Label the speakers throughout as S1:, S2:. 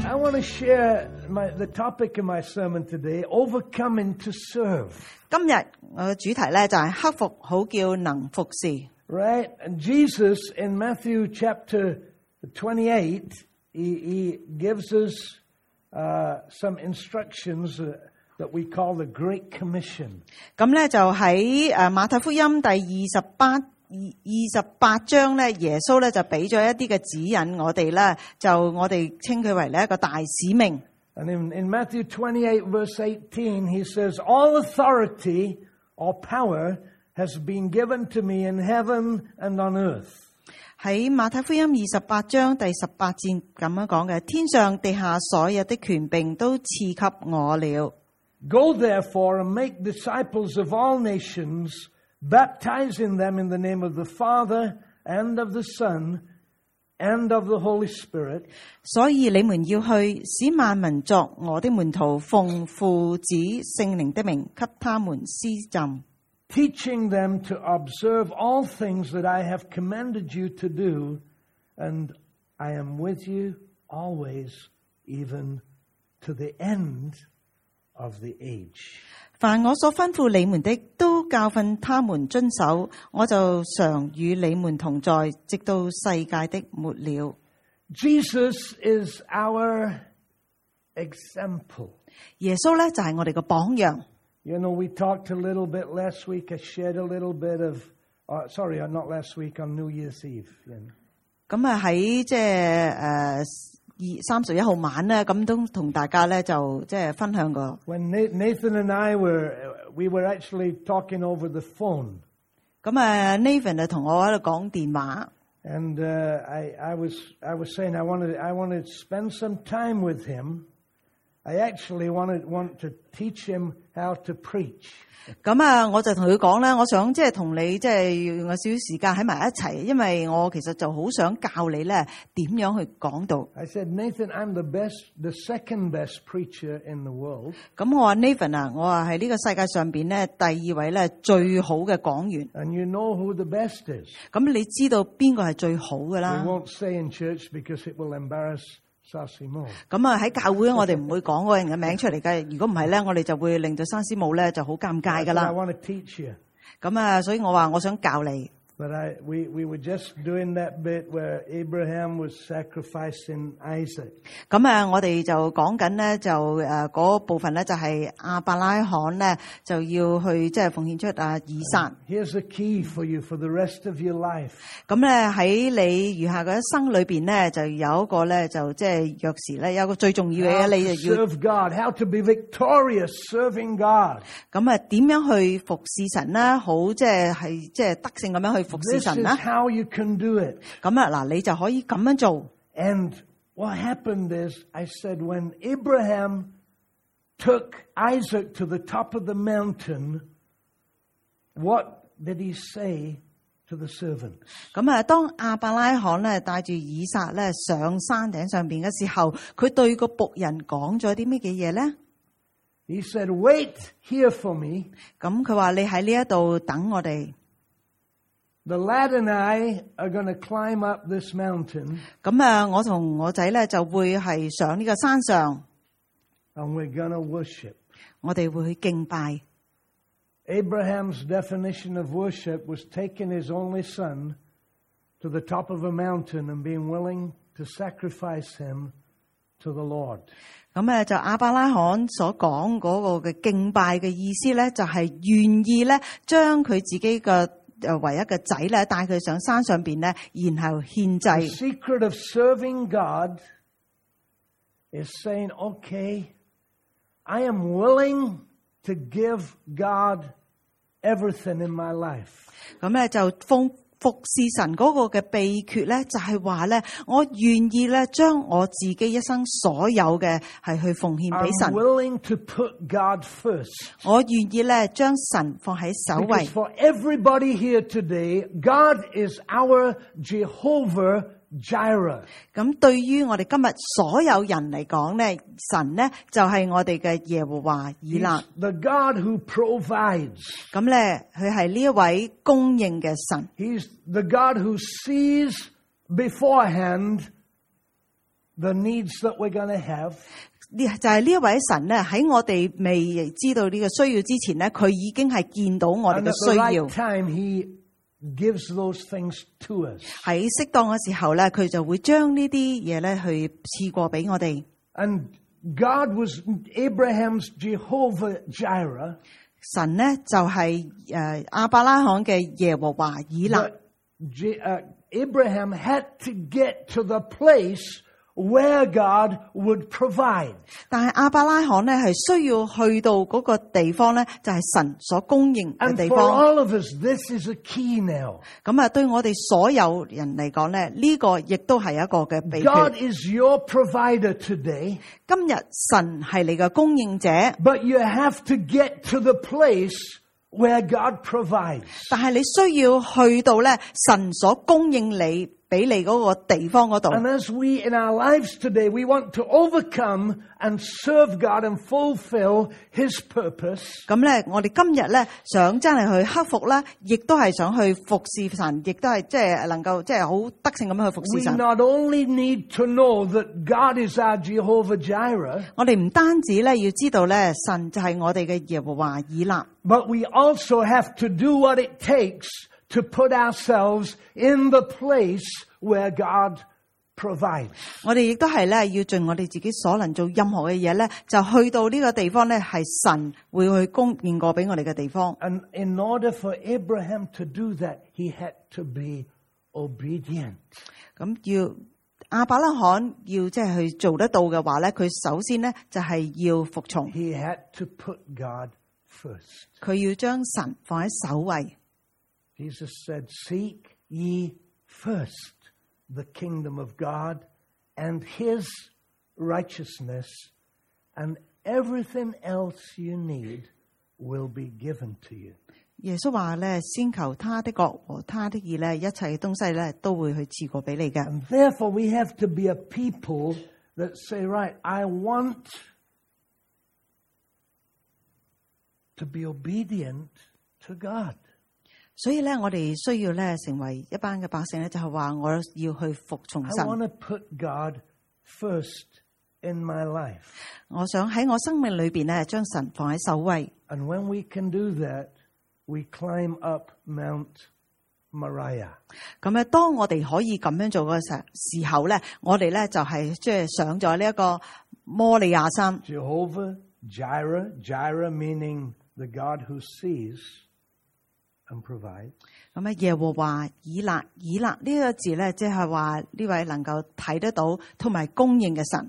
S1: I want to share the topic of my sermon today, overcoming to serve.
S2: 今日我嘅主題咧就係克服好叫能服侍。
S1: Right? And Jesus in Matthew chapter 28, he gives us some instructions that we call the Great Commission.
S2: 咁咧就喺馬太福音第28章咧，耶穌咧就俾咗一啲嘅指引我哋啦，就我哋稱佢為呢一個大使命。
S1: And in Matthew 28 verse 18, he says, "All authority or power has been given to me in heaven and on earth."
S2: 喺馬太福音28章第18節咁樣講嘅，天上地下所有的權柄都賜給我了。
S1: Go therefore and make disciples of all nations, baptizing them in the name of the Father and of the Son and of the Holy Spirit.
S2: 所以你們要去，使萬民作我的門徒，奉父子聖靈的名，給他們施浸。
S1: Teaching them to observe all things that I have commanded you to do, and I am with you always, even to the end of the age.
S2: 凡我所吩咐你們的，都教訓他們遵守，我就常與你們同在，直到世界的末了。
S1: Jesus is our example.
S2: 耶穌咧就係我哋嘅榜樣。
S1: You know, we talked a little bit last week. I shared a little bit of, not last week, on New Year's Eve.
S2: 咁啊喺即係31號晚咧，咁都同大家咧就即係分享過。
S1: When Nathan and I we were actually talking over the phone.
S2: 咁啊 Nathan 就同我喺度講電話。
S1: And I was saying I wanted to spend some time with him. I actually want to teach him how to preach.
S2: 咁啊，我就同佢講咧，我想即係同你即係用少少時間喺埋一齊，因為我其實就好想教你咧點樣去講道。
S1: I said, Nathan, I'm the second best preacher in the world.
S2: 咁我話 Nathan 啊，我話係呢個世界上邊咧第2位咧最好嘅講員。
S1: And you know who the best is.
S2: 咁你知道邊個係最好嘅啦？
S1: We won't say in church because it will embarrass Sasimo.
S2: 咁啊喺教會我哋唔會講嗰個人嘅名出嚟嘅，如果唔係咧，我哋就會令到山師母咧就好尷尬噶啦。
S1: I want to teach you.
S2: 咁啊，所以我話我想教你。
S1: But we were just doing that bit where Abraham was sacrificing Isaac.
S2: 咁啊，我哋就講緊咧，就嗰部分咧就係亞伯拉罕咧就要去即係奉獻出以撒。
S1: Here's a key for you for the rest of your life.
S2: 咁咧喺你餘下嘅一生裏邊咧，就有一個咧就即係鑰匙咧，有一個最重要嘅嘢，你就要
S1: serve God, how to be victorious serving God.
S2: 咁啊，點樣去服侍神咧？好即係得勝咁樣去服侍
S1: This
S2: 神
S1: is
S2: 啦。
S1: how you can do it.
S2: 咁啊，嗱，你就可以咁樣做。
S1: And what happened is, I said, when Abraham took Isaac to the top of the mountain, what did he say to the servants?
S2: 咁啊，當亞伯拉罕咧帶住以撒咧上山頂上邊嘅時候，佢對個僕人講咗啲咩嘅嘢咧？
S1: He said, "Wait here for me."
S2: 咁佢話：你喺呢一度等我哋。
S1: The lad and I are going to climb up this mountain.
S2: 咁啊，我同我仔咧就會係上呢個山上。
S1: And we're going to worship.
S2: 我哋會去敬拜。
S1: Abraham's definition of worship was taking his only son to the top of a mountain and being willing to sacrifice him to the Lord.
S2: 咁就亞伯拉罕所講嗰個嘅敬拜嘅意思咧，就係願意咧將佢自己嘅唯一嘅仔咧帶佢上山上邊咧，然後獻祭。
S1: The secret of serving God is saying, "Okay, I am willing to give God everything in my life."
S2: 咁咧就服侍神嗰個嘅秘訣咧，就係話咧，我願意咧將我自己一生所有嘅係去奉獻俾神。
S1: I'm willing to put God first.
S2: 我願意咧將神放喺首位。
S1: Because for everybody here today, God is our Jehovah Jireh.
S2: 咁對於我哋今日所有人嚟講咧，神咧就係我哋嘅耶和華以勒。
S1: The God who provides.
S2: 咁咧，佢係呢一位供應嘅神。
S1: He's the God who sees beforehand the needs that we're going to have.
S2: 就係呢一位神咧，喺我哋未知道呢個需要之前咧，佢已經係見到我哋
S1: And
S2: 嘅
S1: at the
S2: 需要。
S1: right time, He gives those things to us.
S2: 喺適當嘅時候咧，佢就會將呢啲嘢咧去賜過俾我哋。
S1: And God was Abraham's Jehovah Jireh.
S2: 神咧就係亞伯拉罕嘅耶和華以勒。
S1: But Abraham had to get to the place where God would provide.
S2: 但係亞伯拉罕咧係需要去到嗰個地方咧，就係神所供應嘅
S1: And
S2: 地
S1: for
S2: 方。
S1: all of us, this is a key now.
S2: 咁啊，對我哋所有人嚟講咧，呢個亦都係一個嘅秘
S1: God
S2: 訣。
S1: is your provider today,
S2: 今日神係你嘅供應者，
S1: but you have to get to the place where God provides.
S2: 但係你需要去到咧神所供應你俾你嗰個地方嗰度。
S1: And as we, in our lives today, we want to overcome and serve God and fulfill His purpose.
S2: 咁咧，我哋今日咧想真係去克服啦，亦都係想去服侍神，亦都係即係能夠即係好得勝咁樣去服
S1: We
S2: 侍神。
S1: not only need to know that God is our Jehovah Jireh,
S2: 我哋唔單止咧要知道咧神就係我哋嘅耶和華以勒，
S1: but we also have to do what it takes to put ourselves in the place where God provides.
S2: 我哋亦都係咧要盡我哋自己所能做任何嘅嘢咧，就去到呢個地方咧係神會去供應過俾我哋嘅地方。
S1: And in order for Abraham to do that, he had to be obedient.
S2: 咁要亞伯拉罕要即係去做得到嘅話咧，佢首先咧就係要服從，
S1: He had to put God first.
S2: 佢要將神放喺首位。
S1: Jesus said, "Seek ye first the kingdom of God and His righteousness, and everything else you need will be given to you."
S2: 耶穌話咧，先求他的國和他的義咧，一切東西咧都會去賜過俾你嘅。
S1: And therefore, we have to be a people that say, right, I want to be obedient to God.
S2: 所以咧，我哋需要咧成為一班嘅百姓咧，就係話我要去服從
S1: I
S2: 神。
S1: want to put God first in my life.
S2: 我想喺我生命裏邊咧，將神放喺首位。
S1: And when we can do that, we climb up Mount Moriah.
S2: 咁咧，當我哋可以咁樣做嘅時候咧，我哋咧就係即係上咗呢一個摩利亞山。
S1: Jehovah Jireh, Jireh meaning the God who sees and provides.
S2: 咁咧，耶和華以勒，以勒呢個字咧，即係話呢位能夠睇得到同埋供應嘅神。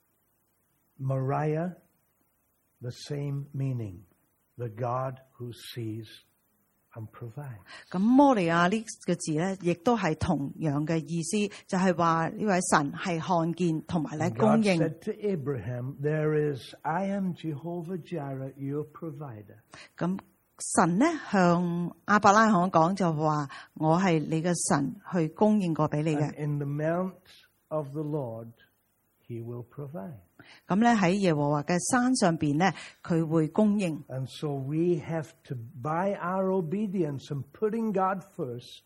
S1: Moriah, the same meaning, the God who sees and provides.
S2: 咁摩利亞呢個字咧，亦都係同樣嘅意思，就係話呢位神係看見同埋咧
S1: God
S2: 供應。
S1: said to Abraham, "There is, I am Jehovah Jireh, your provider."
S2: 咁神咧向亞伯拉罕講就話：我係你嘅神，去供應過俾你
S1: And
S2: 嘅。
S1: in the mount of the Lord, He will provide.
S2: 咁咧喺耶和華嘅山上邊咧，佢會供應。
S1: And so we have to, by our obedience and putting God first,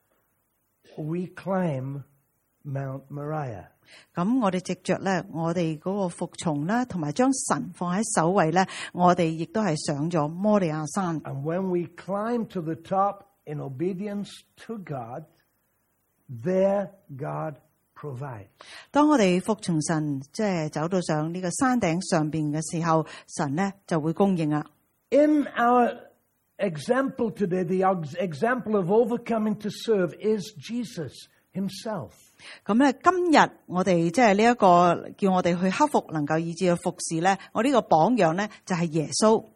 S1: we climb Mount Moriah.
S2: 咁我哋藉着咧，我哋嗰個服從啦，同埋將神放喺首位咧，我哋亦都係上咗摩利亞山。
S1: And when we climb to the top in obedience to God, there God provides.
S2: 當我哋服從神，即係走到上呢個山頂上邊嘅時候，神咧就會供應啦。
S1: In our example today, the example of overcoming to serve is Jesus Himself.
S2: 咁咧，今日我哋即係呢一個叫我哋去克服，能夠以致去服侍咧，我呢個榜樣咧就係耶穌。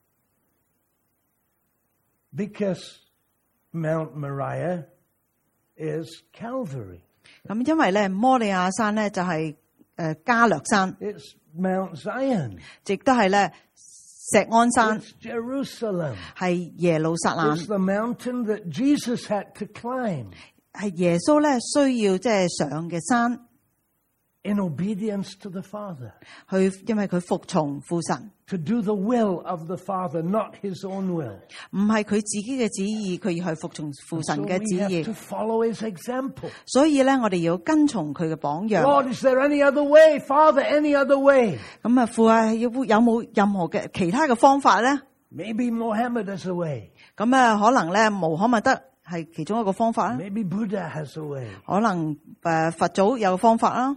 S1: Because Mount Moriah is Calvary.
S2: 咁因為咧摩利亞山咧就係加略山，
S1: It's Mount Zion.
S2: 亦都係咧錫安山，
S1: It's Jerusalem.
S2: 係耶路撒冷，
S1: It's the mountain that Jesus had to climb.
S2: 係耶穌咧需要即係上嘅山。
S1: in obedience to the Father.
S2: 因為佢服從父神，
S1: To do the will of the Father, not his own will.
S2: 唔係佢自己嘅旨意，佢要去服從父神
S1: So
S2: 嘅
S1: we
S2: 旨
S1: have
S2: 意
S1: to。follow his example.
S2: 所以咧，我哋要跟從佢嘅榜樣。
S1: Lord, is there any other way? Father, any other way?
S2: 咁啊，父啊，有冇任何嘅其他嘅方法咧？
S1: Maybe Mohammed has a way.
S2: 咁啊，可能咧，穆罕默德係其中一個方法啦。
S1: Maybe Buddha has a way.
S2: 可能佛祖有方法啦。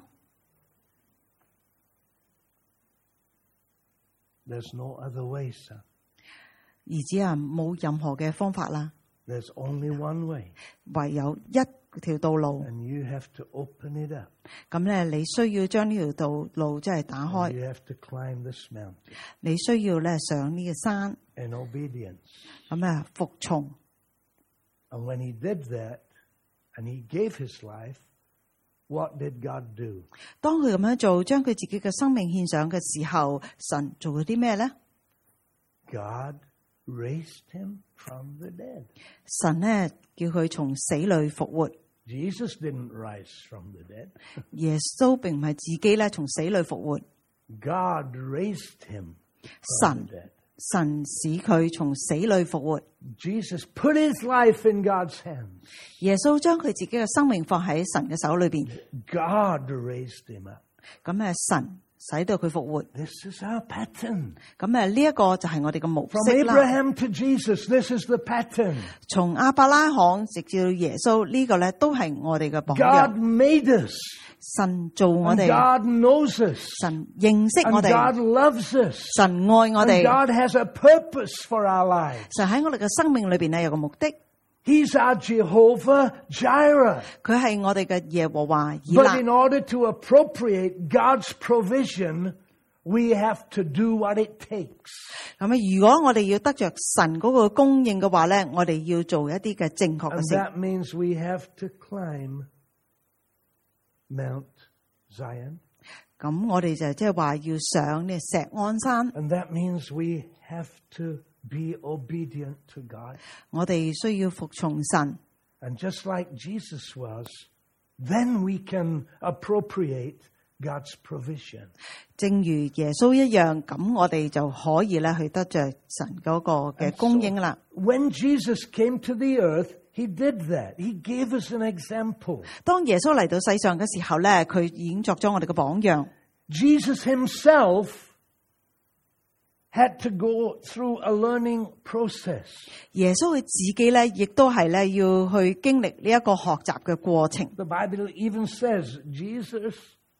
S1: There's no other way, son.
S2: 兒子啊，冇任何嘅方法啦，
S1: There's only one way.
S2: 唯有一條道路。
S1: And you have to open it up.
S2: 咁咧，你需要將呢條道路即係打
S1: And
S2: 開，
S1: you have to climb this mountain
S2: 你需要咧上呢個山，
S1: in obedience.
S2: 咁啊服從。
S1: And when he did that, and he gave his life, what did God do?
S2: 當佢咁樣做，將佢自己嘅生命獻上嘅時候，神做咗啲咩咧？
S1: God raised him from the dead.
S2: 神咧叫佢從死裏復活。
S1: Jesus didn't rise from the dead.
S2: 耶穌並唔係自己咧從死裏復活，
S1: God raised him from
S2: 神
S1: the dead.
S2: 神使佢從死裏復活。
S1: Jesus put his life in God's hands.
S2: 耶穌將佢自己嘅生命放喺神嘅手裏邊，
S1: God raised him up.
S2: 咁神使到佢復活。
S1: This is our pattern.
S2: 咁呢一個就係我哋嘅模
S1: From
S2: 式啦。
S1: Abraham to Jesus, this is the pattern.
S2: 從亞伯拉罕直至到耶穌呢個咧，都係我哋嘅榜
S1: God
S2: 樣。
S1: made us.
S2: 神做我
S1: And
S2: 哋，
S1: God knows us.
S2: 神認識
S1: And
S2: 我
S1: God
S2: 哋，
S1: loves us.
S2: 神愛我
S1: And
S2: 哋。
S1: God has a purpose for our lives.
S2: 神喺我哋嘅生命裏邊咧有個目的，
S1: He's our Jehovah Jireh.
S2: 佢係我哋嘅耶和華以
S1: But
S2: 勒。
S1: in order to appropriate God's provision, we have to do what it takes.
S2: 咁如果我哋要得着神嗰個供應嘅話咧，我哋要做一啲嘅正確
S1: And
S2: 嘅事。
S1: that means we have to climb Mount Zion.
S2: 咁我哋就即係話要上呢錫安山，
S1: And that means we have to be obedient to God.
S2: 我哋需要服從神。
S1: And just like Jesus was, then we can appropriate God's provision.
S2: 正如耶穌一樣，咁我哋就可以咧去得着神嗰個嘅供應啦。
S1: When Jesus came to the earth, he did that. He gave us an example.
S2: 當耶穌嚟到世上嘅時候咧，佢已經作咗我哋嘅榜樣。
S1: Jesus himself had to go through a learning process.
S2: 耶穌佢自己咧，亦都係咧要去經歷呢一個學習嘅過程。
S1: The Bible even says Jesus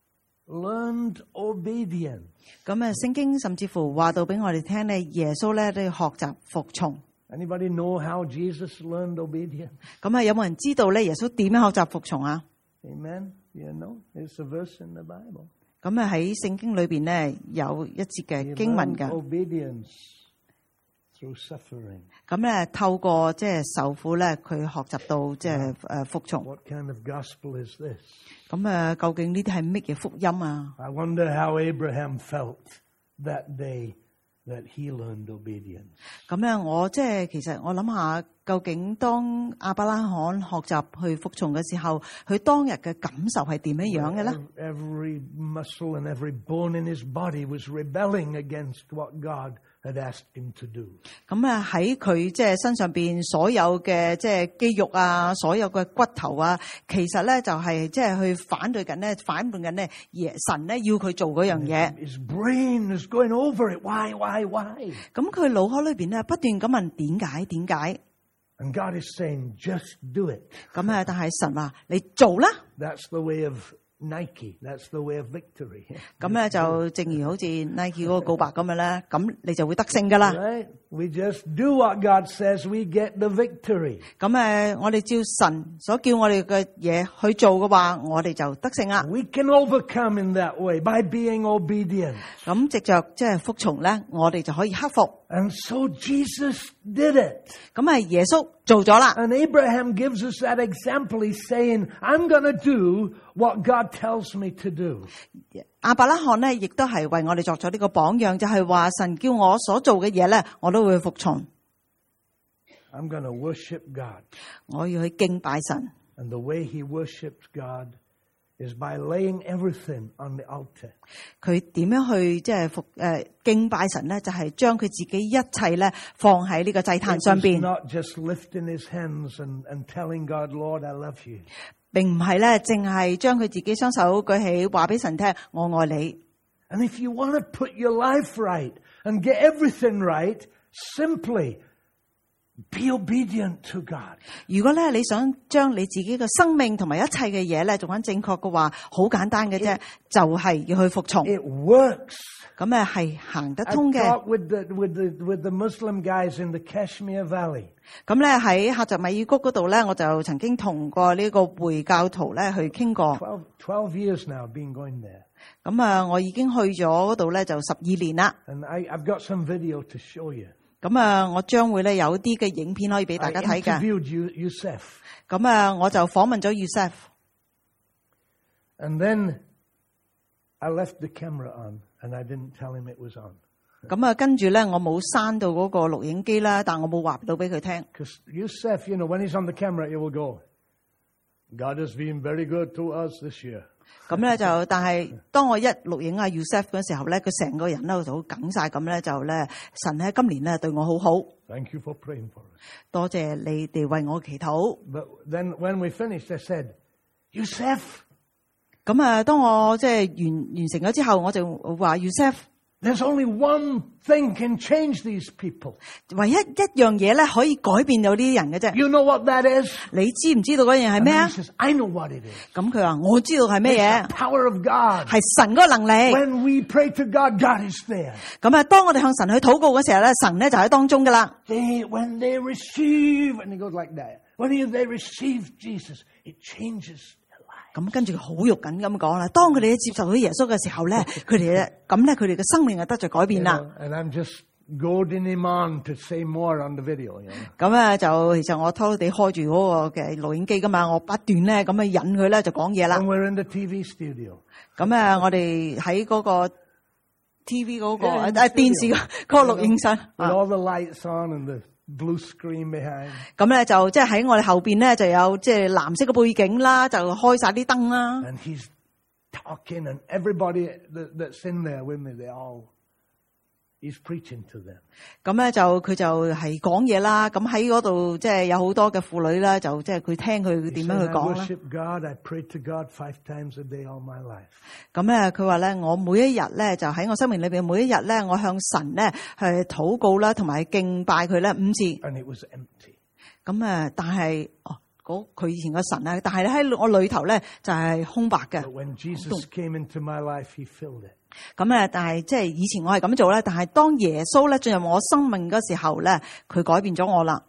S1: learned obedience.
S2: 咁聖經甚至乎話到俾我哋聽咧，耶穌咧都要學習服從。
S1: Anybody know how Jesus learned obedience?
S2: 咁有冇人知道咧耶穌點樣學習服從啊？
S1: Amen. You know, there's a verse in the Bible.
S2: 咁喺聖經裏邊咧有一節
S1: He
S2: 嘅經文
S1: learned
S2: 㗎。
S1: obedience through suffering.
S2: 咁透過即係受苦咧，佢學習到即係服從。
S1: What kind of gospel is this?
S2: 咁究竟呢啲係乜嘢福音啊？
S1: I wonder how Abraham felt that day that he learned obedience.
S2: 咁我即係其實我諗下，究竟當亞伯拉罕學習去服從嘅時候，佢當日嘅感受係點樣樣嘅咧？
S1: Every muscle and every bone in his body was rebelling against what God had asked him to do.
S2: 咁喺佢即係身上邊所有嘅即係肌肉啊，所有嘅骨頭啊，其實咧就係即係去反叛緊咧神咧要佢做嗰樣嘢。
S1: His brain is going over it. Why?
S2: 咁佢腦海裏邊咧不斷咁問點解？
S1: And God is saying, just do it.
S2: 咁但係神話你做啦。
S1: That's the way of Nike. That's the way of victory.
S2: 咁就正如好似 Nike 嗰個告白咁樣咧，咁你就會得勝噶啦。
S1: Right? We just do what God says, we get the victory.
S2: 咁我哋照神所叫我哋嘅嘢去做嘅話，我哋就得勝啦。
S1: We can overcome in that way by being obedient.
S2: 咁藉着即係服從咧，我哋就可以克服。
S1: And so Jesus did it.
S2: 咁耶穌做咗啦。
S1: And Abraham gives us that example. He's saying, I'm going to do what God tells me to do.
S2: 亞伯拉罕咧，亦都係為我哋作咗呢個榜樣，就係話神叫我所做嘅嘢咧，我都會服從。
S1: I'm going to worship God.
S2: 我要去敬拜神。
S1: And the way he worshiped God is by laying everything on the altar.
S2: 佢點樣去即係敬拜神咧？就係將佢自己一切咧放喺呢個祭壇上
S1: It
S2: 邊。
S1: was not just lifting his hands and telling God, Lord, I love you.
S2: 並唔係咧，淨係將佢自己雙手舉起，話俾神聽，我愛你。
S1: And if you want to put your life right and get everything right, simply be obedient to God.
S2: 如果咧你想將你自己嘅生命同埋一切嘅嘢咧做翻正確嘅話，好簡單嘅啫，就係要去服從。
S1: It works.
S2: 咁咧係行得
S1: I
S2: 通嘅。
S1: talked with the Muslim guys in the Kashmir Valley.
S2: 咁咧喺喀什米爾谷嗰度咧，我就曾經同過呢個回教徒咧去傾過。
S1: 12 years now I've been going there.
S2: 咁啊，我已經去咗嗰度咧就12年啦。
S1: And I've got some video to show you.
S2: 咁啊，我將會咧有啲嘅影片可以俾大
S1: I
S2: 家睇嘅。
S1: interviewed Youssef.
S2: 咁啊，我就訪問咗 Youssef。
S1: And then I left the camera on and I didn't tell him it was on.
S2: 咁啊，跟住咧我冇閂到嗰個錄影機啦，但我冇話到俾佢聽。
S1: Because Youssef, when he's on the camera, he will go, God has been very good to us this year.
S2: 咁咧就，但係當我一錄影阿 Youssef 嗰時候咧，佢成個人咧就好梗晒咁咧，就咧神喺今年咧對我好好，
S1: Thank you for praying for us.
S2: 多謝你哋為我祈禱。
S1: But then when we finished, I said, Youssef,
S2: 咁啊，當我即係完成咗之後，我就話 Youssef，
S1: there's only one thing can change these people.
S2: 唯一一樣嘢咧可以改變到呢啲人嘅啫。
S1: You know what that is?
S2: 你知唔知道嗰樣係
S1: And
S2: 咩
S1: he
S2: 啊？
S1: says, I know what it is.
S2: 咁佢話我知道係咩
S1: It's
S2: 嘢
S1: the，power of God.
S2: 係神嗰個能力。
S1: When we pray to God, God is there.
S2: 咁啊，當我哋向神去禱告嘅時候咧，神咧就喺當中噶啦。
S1: When they receive, and it goes like that. When they receive Jesus, it changes their life.
S2: 咁跟住佢好肉緊咁講啦，當佢哋接受到耶穌嘅時候咧，佢哋佢哋嘅生命就得着改變啦。
S1: And I'm just goading him on to say more on the video.
S2: 咁啊，就其實我偷偷地開住嗰個嘅錄影機噶嘛，我不斷咧咁樣引佢咧就講嘢啦。
S1: And we're in the TV studio.
S2: 咁啊，我哋喺嗰個 TV 嗰個
S1: Yeah,
S2: 電視嗰個錄影室
S1: With all the lights on and the blue screen behind.
S2: 咁咧就即係喺我哋後邊咧就有即係藍色嘅背景啦，就開晒啲燈啦。
S1: And he's talking, and everybody that's in there with me, he's preaching to them.
S2: 咁咧佢就係講嘢啦。咁喺嗰度即係有好多嘅婦女啦，就即係佢聽佢
S1: He
S2: 點
S1: said,
S2: 樣去
S1: I
S2: 講啦。
S1: worship God. I pray to God 5 times a day all my life.
S2: 咁咧佢話咧，我每一日咧就喺我生命裏邊，每一日咧我向神咧去禱告啦，同埋敬拜佢咧5次。
S1: And it was empty.
S2: 咁但係佢以前嘅神咧，但係咧喺我裏頭咧就係空白嘅。
S1: But when Jesus came into my life, he filled it.
S2: 咁但係即係以前我係咁做咧，但係當耶穌咧進入我生命嗰時候咧，佢改變咗我啦。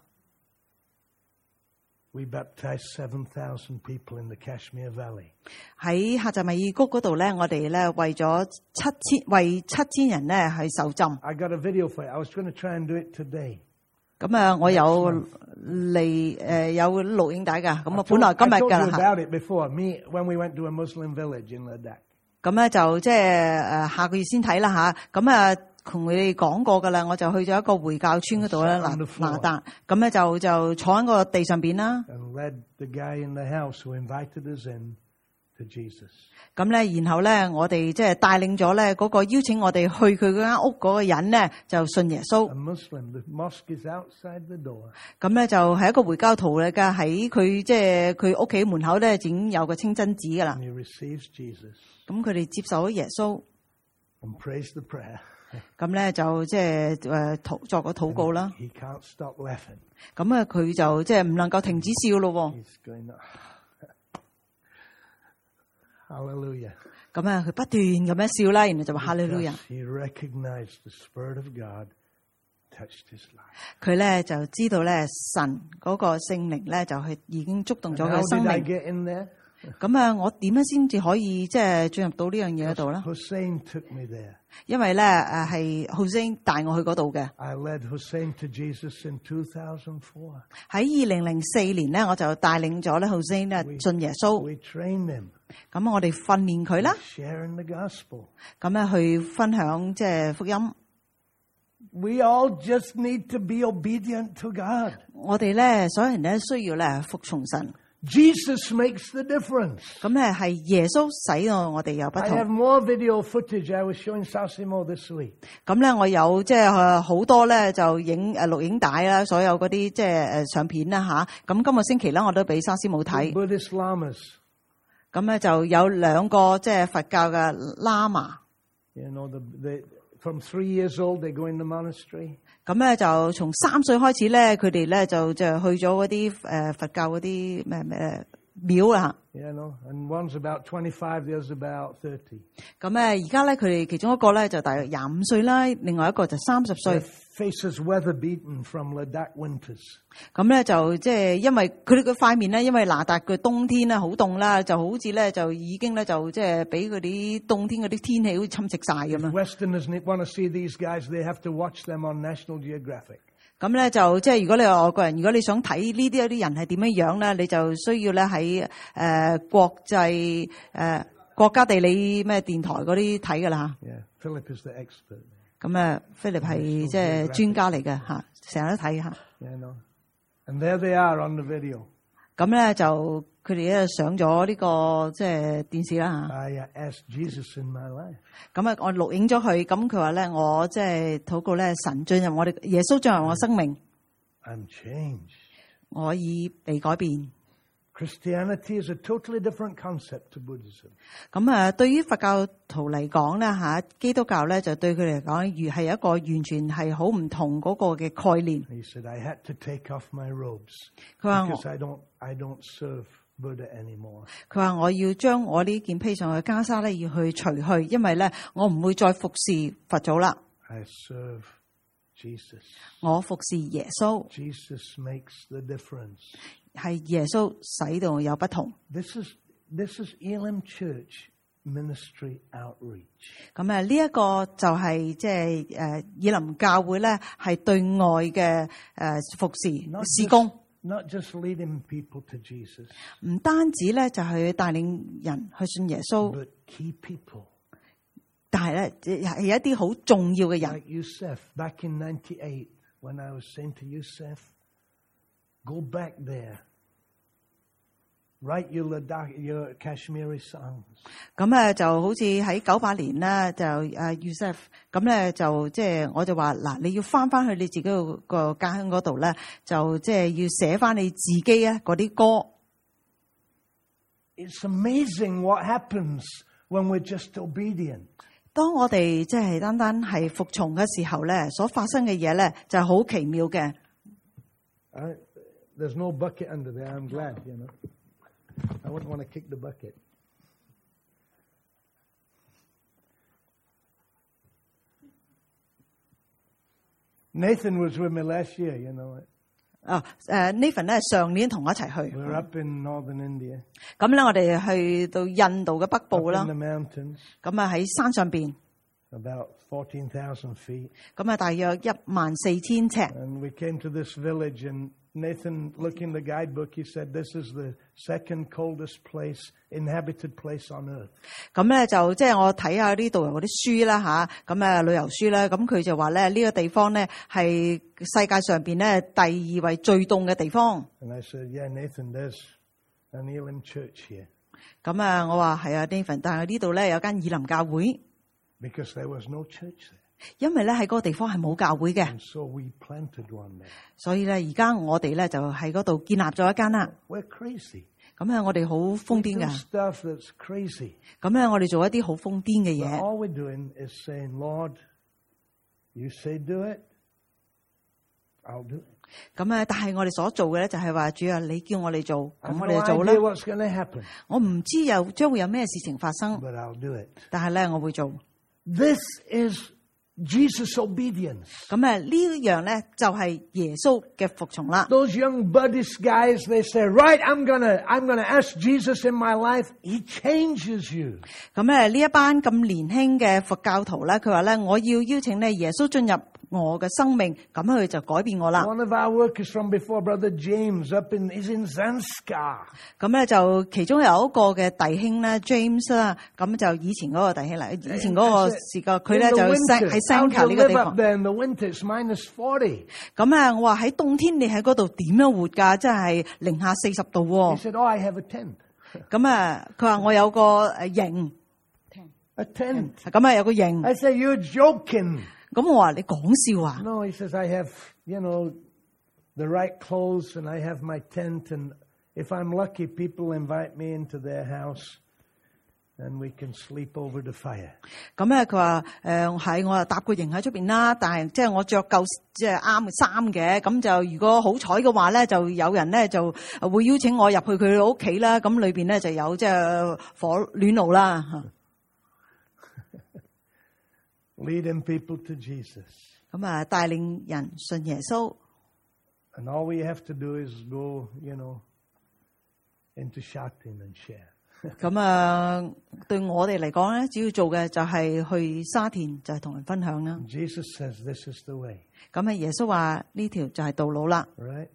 S1: We baptized 7,000 people in the Kashmir Valley.
S2: 喺喀什米爾谷嗰度咧，我哋咧為7000人咧係受浸。
S1: I got a video for it. I was going to try and do it today.
S2: 咁我有有錄影帶㗎。咁本來今日
S1: I told
S2: 㗎
S1: you
S2: 啦。
S1: about it before. Me, when we went to a Muslim village in Ladakh.
S2: 咁咧就即係下個月先睇啦吓。咁同佢哋講過噶啦，我就去咗一個回教村嗰度咧，拿達。咁咧就坐喺個地上邊啦。
S1: And led the guy in the house who invited us in to Jesus.
S2: 咁咧，然後咧，我哋即係帶領咗咧嗰個邀請我哋去佢嗰間屋嗰個人咧，就信耶穌。
S1: A Muslim. The mosque is outside the door.
S2: 咁咧就係一個回教徒嚟㗎，喺佢即係佢屋企門口咧，已經有個清真寺噶啦。
S1: And he receives Jesus
S2: 咁佢哋接受咗耶穌，
S1: and prays the prayer.
S2: 咁咧就即係作個禱告啦。
S1: He can't stop laughing.
S2: 咁佢就即係唔能夠停止笑咯。
S1: He's going, Hallelujah.
S2: 咁佢不斷咁樣笑啦，然後就話哈利路亞。
S1: He recognized the Spirit of God touched his life.
S2: 佢咧就知道咧神嗰個聖靈咧就係已經觸動咗
S1: And
S2: 佢
S1: how
S2: 生
S1: did I
S2: 命。
S1: get in there?
S2: 咁我點樣先至可以即係進入到呢樣嘢度咧？
S1: Hussein took me there.
S2: 因為咧係Hussein帶我去嗰度嘅。
S1: I led Hussein to Jesus in 2004.
S2: 喺2004年咧，我就帶領咗咧 Hussein 咧信耶穌。
S1: We trained him.
S2: 咁我哋訓練佢啦，
S1: Sharing the gospel.
S2: 咁去分享即係福音。
S1: We all just need to be obedient to God.
S2: 我哋咧所有人咧需要咧服從神。
S1: Jesus makes the difference.
S2: 咁咧係耶穌使到我哋有不
S1: I have
S2: 同。
S1: more video footage. I was showing Sasimo this week.
S2: 咁咧我有即係好多咧就影錄影帶啦，所有嗰啲即係相片啦吓。咁今個星期咧我都俾沙師母睇。
S1: Buddhist lamas.
S2: 咁咧就有兩個即係佛教嘅喇嘛。
S1: You know, from 3 years old, they go in the monastery.
S2: 咁咧就從3歲開始咧，佢哋咧就去咗嗰啲佛教嗰啲咩廟啦。
S1: You know, and one's about 25, the other's about 30.
S2: 咁而家咧佢哋其中一個咧就大約25歲啦，另外一個就30歲。
S1: Their faces weather beaten from Ladakh winters.
S2: 咁咧就即係因為佢哋嘅塊面咧，因為那達嘅冬天咧好凍啦，就好似咧就已經咧就即係俾嗰啲冬天嗰啲天氣好似侵蝕晒咁樣。
S1: Westerners want to see these guys, they have to watch them on National Geographic.
S2: 咁咧就即係如果你係外國人，如果你想睇呢啲一啲人係點樣樣咧，你就需要咧喺國際國家地理咩電台嗰啲睇噶啦嚇。
S1: Yeah, Philip is the expert.
S2: 咁Philip 係即係專家嚟嘅嚇，成日都睇嚇。
S1: You know, and there they are on the video.
S2: 咁咧就佢哋咧上咗呢個即係電視啦嚇。
S1: I asked Jesus in my life.
S2: 咁我錄影咗佢，咁佢話咧我即係禱告咧神進入我哋耶穌進入我生命，
S1: I'm changed.
S2: 我已被改變。
S1: Christianity is a totally different concept to Buddhism.
S2: 咁對於佛教徒嚟講咧嚇，基督教咧就對佢嚟講，係一個完全係好唔同嗰個嘅概念。
S1: He said, I had to take off my robes
S2: 佢話
S1: because I don't serve Buddha anymore.
S2: 佢話我要將我呢件披上嘅袈裟咧要去除去，因為咧我唔會再服侍佛祖啦。
S1: I serve Jesus.
S2: 我服侍耶穌，
S1: Jesus makes the difference.
S2: 係耶穌使到有不同。
S1: This is Elim Church ministry outreach.
S2: 咁呢一個就係即係以林教會咧係對外嘅服侍事工。
S1: Not just leading people to Jesus,
S2: 唔單止咧就係帶領人去信耶穌，
S1: but key people
S2: 但係咧係一啲好重要嘅人。
S1: like Youssef. Back in 98, when I was saying to Youssef, go back there, write your Kashmiri songs.
S2: 咁就好似喺98年咧就Youssef 咁咧就即係我就話嗱，你要翻去你自己個家鄉嗰度咧，就即係要寫翻你自己啊嗰啲歌。
S1: It's amazing what happens when we're just obedient.
S2: 當我哋即係單單係服從嘅時候咧，所發生嘅嘢咧就係好奇妙嘅。
S1: There's no bucket under there. I'm glad, you know. I wouldn't want to kick the bucket. Nathan was with me last year, you know.
S2: Nathan 咧上年同我一齊去。
S1: We were up in northern India.
S2: 咁咧，我哋去到印度嘅北部啦。
S1: Up in the mountains.
S2: 咁喺山上邊。
S1: About 14,000 feet.
S2: 咁大約14,000尺。
S1: And we came to this village, and Nathan, looking the guidebook, he said, "This is the second coldest inhabited place on earth."
S2: 咁咧就即係我睇下啲導遊嗰啲書啦吓，咁旅遊書啦，咁佢就話咧呢個地方咧係世界上邊咧第2位最凍嘅地方。
S1: And I said, "Yeah, Nathan, there's an Elim church here."
S2: 咁我話係啊 Nathan，但係呢度咧有間以林教會。
S1: Because there was no church there.
S2: 因為咧喺嗰個地方係冇教會嘅。
S1: And so we planted one there.
S2: 所以咧而家我哋咧就喺嗰度建立咗一間啦。
S1: We're crazy.
S2: 咁我哋好瘋癲
S1: We do
S2: 噶。
S1: stuff that's crazy.
S2: 咁我哋做一啲好瘋癲嘅
S1: But
S2: 嘢。
S1: all we're doing is saying, "Lord, you say do it, I'll do it."
S2: 咁但係我哋所做嘅咧就係話，主啊，你叫我哋做，
S1: I
S2: 咁
S1: have
S2: 我
S1: no
S2: 哋就做
S1: idea
S2: 啦。
S1: what's going to happen,
S2: 我唔知將會有咩事情發生，
S1: but I'll do it.
S2: 但係咧我會做。
S1: This is Jesus' obedience.
S2: 咁呢樣咧就係耶穌嘅服從啦。
S1: Those young Buddhist guys, they say, "Right, I'm gonna ask Jesus in my life." He changes you.
S2: 咁呢一班咁年輕嘅佛教徒咧，佢話咧，我要邀請咧耶穌進入我嘅生命，咁佢就改變我啦。
S1: One of our workers from before, Brother James, is in Zanskar.
S2: 咁咧就其中有一個嘅弟兄咧 James 啦，咁就以前嗰個弟兄嚟，以前嗰個時個佢咧就喺 Zanskar 呢個地方。
S1: In the winter, it's -40.
S2: 咁啊，我話喺冬天你喺嗰度點樣活㗎？真係零下40度喎。
S1: He said, "Oh, I have a tent."
S2: 咁啊，佢話我有個營。
S1: A tent.
S2: 咁啊，有個營。
S1: I said, "You're joking."
S2: 咁我話你講笑啊
S1: No, he says, "I have, the right clothes and I have my tent, and if I'm lucky, people invite me into their house and we can sleep over the fire."
S2: 咁咧，佢話係我搭個營喺出邊啦，但係即係我着夠即係啱嘅衫嘅，咁就如果好彩嘅話咧，就有人咧就會邀請我入去佢屋企啦，咁裏邊咧就有即係火暖爐啦。
S1: Leading people to Jesus.
S2: 咁啊，帶領人信耶穌。
S1: And all we have to do is go, into Shatin and share.
S2: 咁啊，對我哋嚟講咧，只要做嘅就係去沙田，就係同人分享啦。
S1: Jesus says this is the way.
S2: 咁啊，耶穌話呢條就係道路啦。
S1: Right?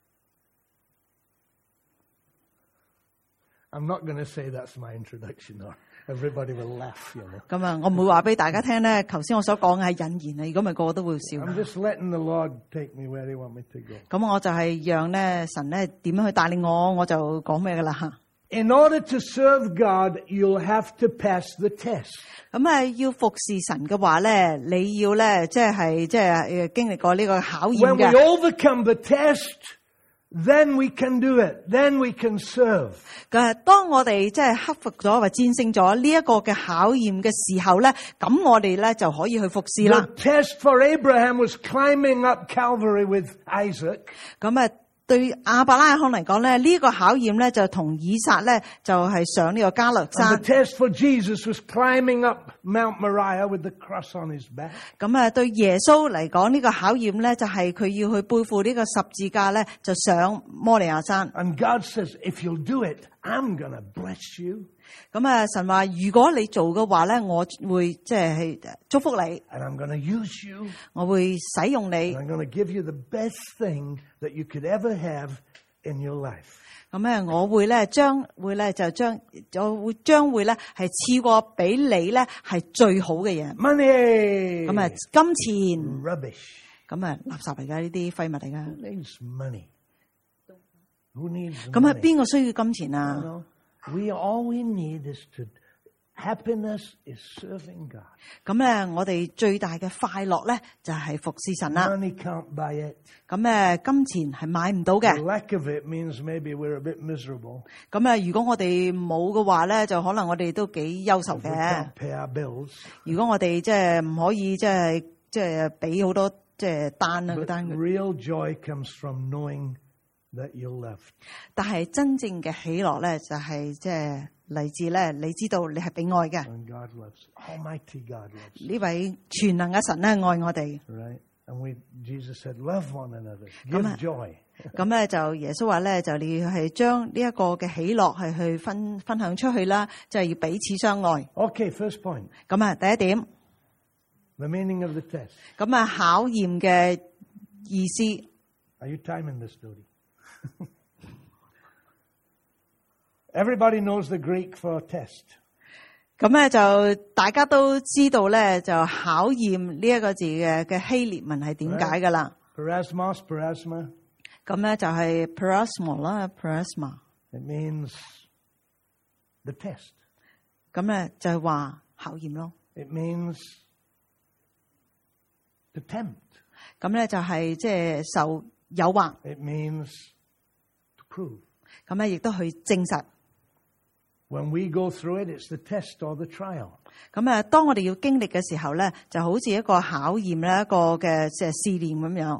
S1: I'm not going to say that's my introduction, or everybody will laugh,
S2: 咁啊，我唔會話俾大家聽咧，頭先我所講嘅係引言啊，如果唔係個個都會笑。
S1: I'm just letting the Lord take me where He wants me to go.
S2: 咁我就係讓咧神咧點樣去帶領我，我就講咩噶啦。
S1: In order to serve God, you'll have to pass the test.
S2: 咁啊，要服侍神嘅話咧，你要咧即係經歷過呢個考驗
S1: When we
S2: 嘅。
S1: overcome the test, then we can do it. Then we can serve.
S2: 當我哋即係克服咗或戰勝咗呢一個嘅考驗嘅時候咧，咁我哋咧就可以去服侍啦。
S1: The test for Abraham was climbing up Calvary with Isaac.
S2: 咁啊，對亞伯拉罕嚟講咧，呢個考驗咧就同以撒咧就係上呢個加略
S1: And
S2: 山。
S1: the test for Jesus was climbing up Mount Moriah with the cross on his back.
S2: 咁啊，對耶穌嚟講呢個考驗咧，就係佢要去背負呢個十字架咧，就上摩利亞山。
S1: And God says, if you'll do it, I'm going to bless you.
S2: 咁啊，神話如果你做嘅話咧，我會即係祝福你，
S1: And I'm going to use you.
S2: 我會使用你。
S1: And I'm going to give you the best thing that you could ever have in your life.
S2: 咁咧，我會咧將會咧係賜過俾你咧係最好嘅嘢。
S1: Money.
S2: 咁啊，金錢
S1: Rubbish.
S2: 咁啊，垃圾嚟噶，呢啲廢物嚟噶。
S1: Who needs money? Who needs
S2: 咁啊，
S1: money?
S2: 邊個需要金錢啊？
S1: All we need is happiness is serving God.
S2: 咁咧，我哋最大嘅快樂咧就係服侍神啦。
S1: Money can't buy it.
S2: 咁金錢係買唔到
S1: The
S2: 嘅。
S1: lack of it means maybe we're a bit miserable.
S2: 咁啊，如果我哋冇嘅話咧，就可能我哋都幾憂愁
S1: We
S2: 嘅
S1: can't。pay our bills.
S2: 如果我哋即係唔可以即係俾好多即係單啊
S1: But
S2: 單嘅，
S1: real joy comes from knowing that you're loved.
S2: 但係真正嘅喜樂咧就係即係嚟自咧，你知道你係被愛嘅。
S1: And God loves. Almighty God loves.
S2: 呢位全能嘅神咧愛我哋。
S1: Right? And Jesus said, love one another. Give joy.
S2: 咁咧就耶穌話咧，就你要係將呢一個嘅喜樂係去分享出去啦，就係要彼此相愛。
S1: Okay, first point.
S2: 咁啊，第一點，
S1: The meaning of the test.
S2: 咁啊考驗嘅意思。
S1: Are you timing this, Dodi? Everybody knows the Greek for test.
S2: 咁咧就大家都知道咧，就考驗呢一個字嘅希臘文係點解噶啦？
S1: Parasmos, parasma.
S2: 咁咧就係 parasmo 啦 ，parasma。
S1: It means the test.
S2: 咁咧就係話考驗咯。
S1: It means to tempt.
S2: 咁咧就係即係受誘惑。
S1: It means to prove.
S2: 咁咧亦都去證實。
S1: When we go through it, it's the test or the trial.
S2: 咁啊，當我哋要經歷嘅時候咧，就好似一個考驗咧，一個嘅即係試驗咁樣。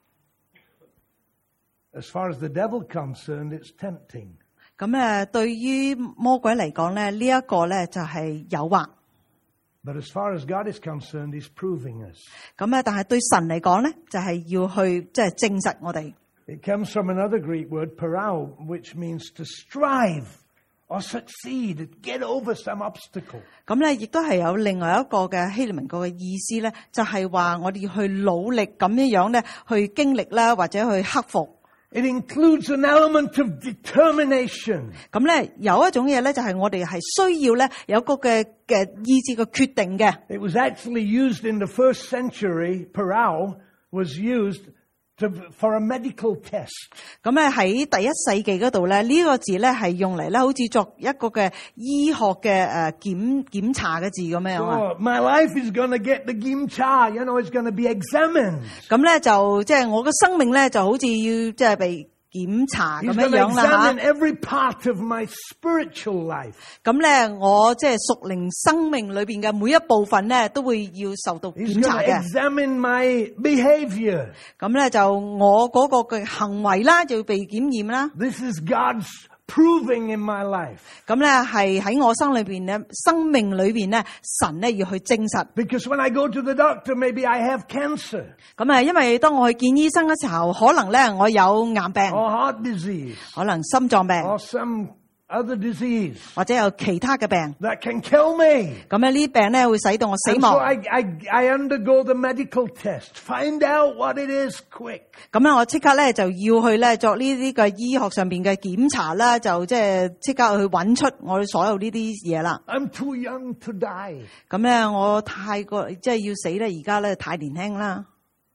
S1: As far as the devil concerned, it's tempting.
S2: 咁對於魔鬼嚟講咧，呢一個咧就係誘惑。
S1: But as far as God is concerned, He's proving us.
S2: 咁但係對神嚟講咧，就係要去即係證實我哋。
S1: It comes from another Greek word, parao, which means to strive or succeed, get over some obstacle.
S2: 咁咧，亦都係有另外一個嘅希臘文個嘅意思咧，就係話我哋要去努力咁樣咧，去經歷啦，或者去克服。
S1: It includes an element of determination.
S2: 咁咧有一種嘢咧，就係我哋係需要咧有個嘅意志嘅決定嘅。
S1: It was actually used in the first century. Parao was used for a medical test.
S2: 咁咧喺第一世紀嗰度咧，呢個字咧係用嚟咧，好似作一個嘅醫學嘅檢查嘅字咁樣啊。
S1: So my life is going to get the gimcha, it's going to be examined.
S2: 咁咧就即係我嘅生命咧就好似要即係被檢查咁
S1: He's
S2: 樣
S1: going to
S2: 樣啦
S1: examine every part of my spiritual life.
S2: 咁咧我即係屬靈生命裏邊嘅每一部分咧，都會要受到
S1: He's
S2: 檢
S1: going
S2: 查
S1: to
S2: 嘅。
S1: examine my behavior.
S2: 咁咧就我嗰個嘅行為啦，就要被檢驗啦。
S1: This is God's proving in my life.
S2: 咁咧係喺我生命裏邊咧，神咧要去證實。
S1: Because when I go to the doctor, maybe I have cancer
S2: 咁啊，因為當我去見醫生嘅時候，可能咧我有癌病，
S1: or heart disease
S2: 可能心臟病，
S1: or some other disease
S2: 或者有其他嘅病。
S1: that can kill me.
S2: 咁咧呢啲病咧會使到我死
S1: And so
S2: 亡。
S1: I undergo the medical test. Find out what it is quick.
S2: 咁咧我即刻咧就要去咧作呢啲嘅醫學上邊嘅檢查啦，就即係即刻去揾出我所有呢啲嘢啦。
S1: I'm too young to die.
S2: 咁咧我太過即係要死咧，而家咧太年輕啦。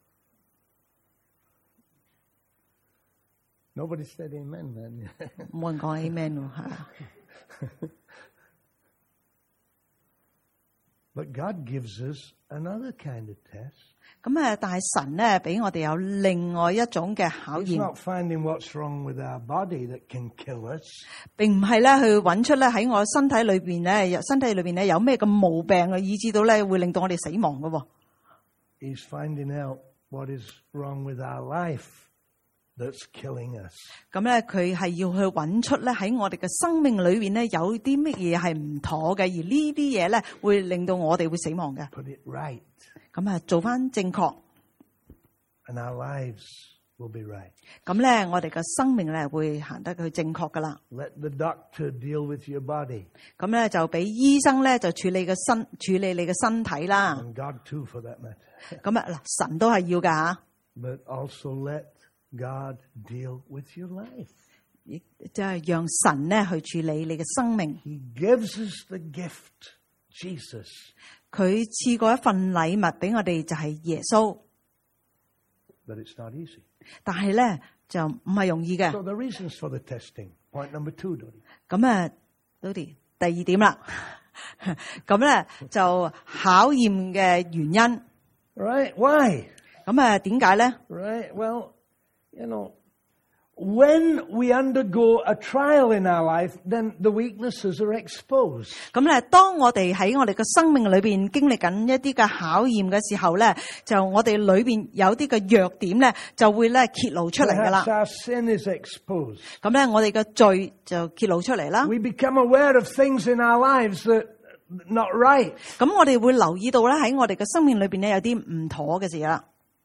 S1: Nobody said amen, man.
S2: 冇人講 amen 喎，係。
S1: But God gives us another kind of test.
S2: 咁啊，但係神咧俾我哋有另外一種嘅考
S1: It's
S2: 驗，
S1: not finding what's wrong with our body that can kill us.
S2: 並唔係咧去揾出咧喺我身體裏邊咧有咩嘅毛病啊，以致到咧會令到我哋死亡嘅。
S1: He's finding out what is wrong with our life that's killing us.
S2: 咁咧佢係要去揾出咧喺我哋嘅生命裏邊咧有啲乜嘢係唔妥嘅，而呢啲嘢咧會令到我哋會死亡嘅。
S1: Put it right.
S2: 咁啊做翻正確，
S1: And our lives will be right.
S2: 咁咧我哋嘅生命咧會行得去正確噶啦。
S1: Let the doctor deal with your body.
S2: 咁咧就俾醫生咧就處理你嘅身體啦。
S1: And God too, for that matter.
S2: 咁啊嗱，神都係要噶吓。
S1: But also let God deal with your life.
S2: 亦即係讓神咧去處理你嘅生命。
S1: He gives us the gift, Jesus.
S2: 佢賜過一份禮物俾我哋，就係耶穌。
S1: But it's not easy.
S2: 但係咧就唔係容易嘅。
S1: So the reasons for the testing. Point number 2, Dodi.
S2: 咁啊，Dodi，第二點啦。咁咧就考驗嘅原因。
S1: Right? Why?
S2: 咁啊，點解咧？
S1: Right? Well, when we undergo a trial in our life, then the weaknesses are exposed.
S2: 咁咧，當我哋喺我哋嘅生命裏邊經歷緊一啲嘅考驗嘅時候咧，就我哋裏邊有啲嘅弱點咧，就會咧揭露出嚟噶啦。
S1: Perhaps our sin is exposed.
S2: 咁咧，我哋嘅罪就揭露出嚟啦。
S1: We become aware of things in our lives that are not right.
S2: 咁我哋會留意到咧喺我哋嘅生命裏邊咧有啲唔妥嘅事啦。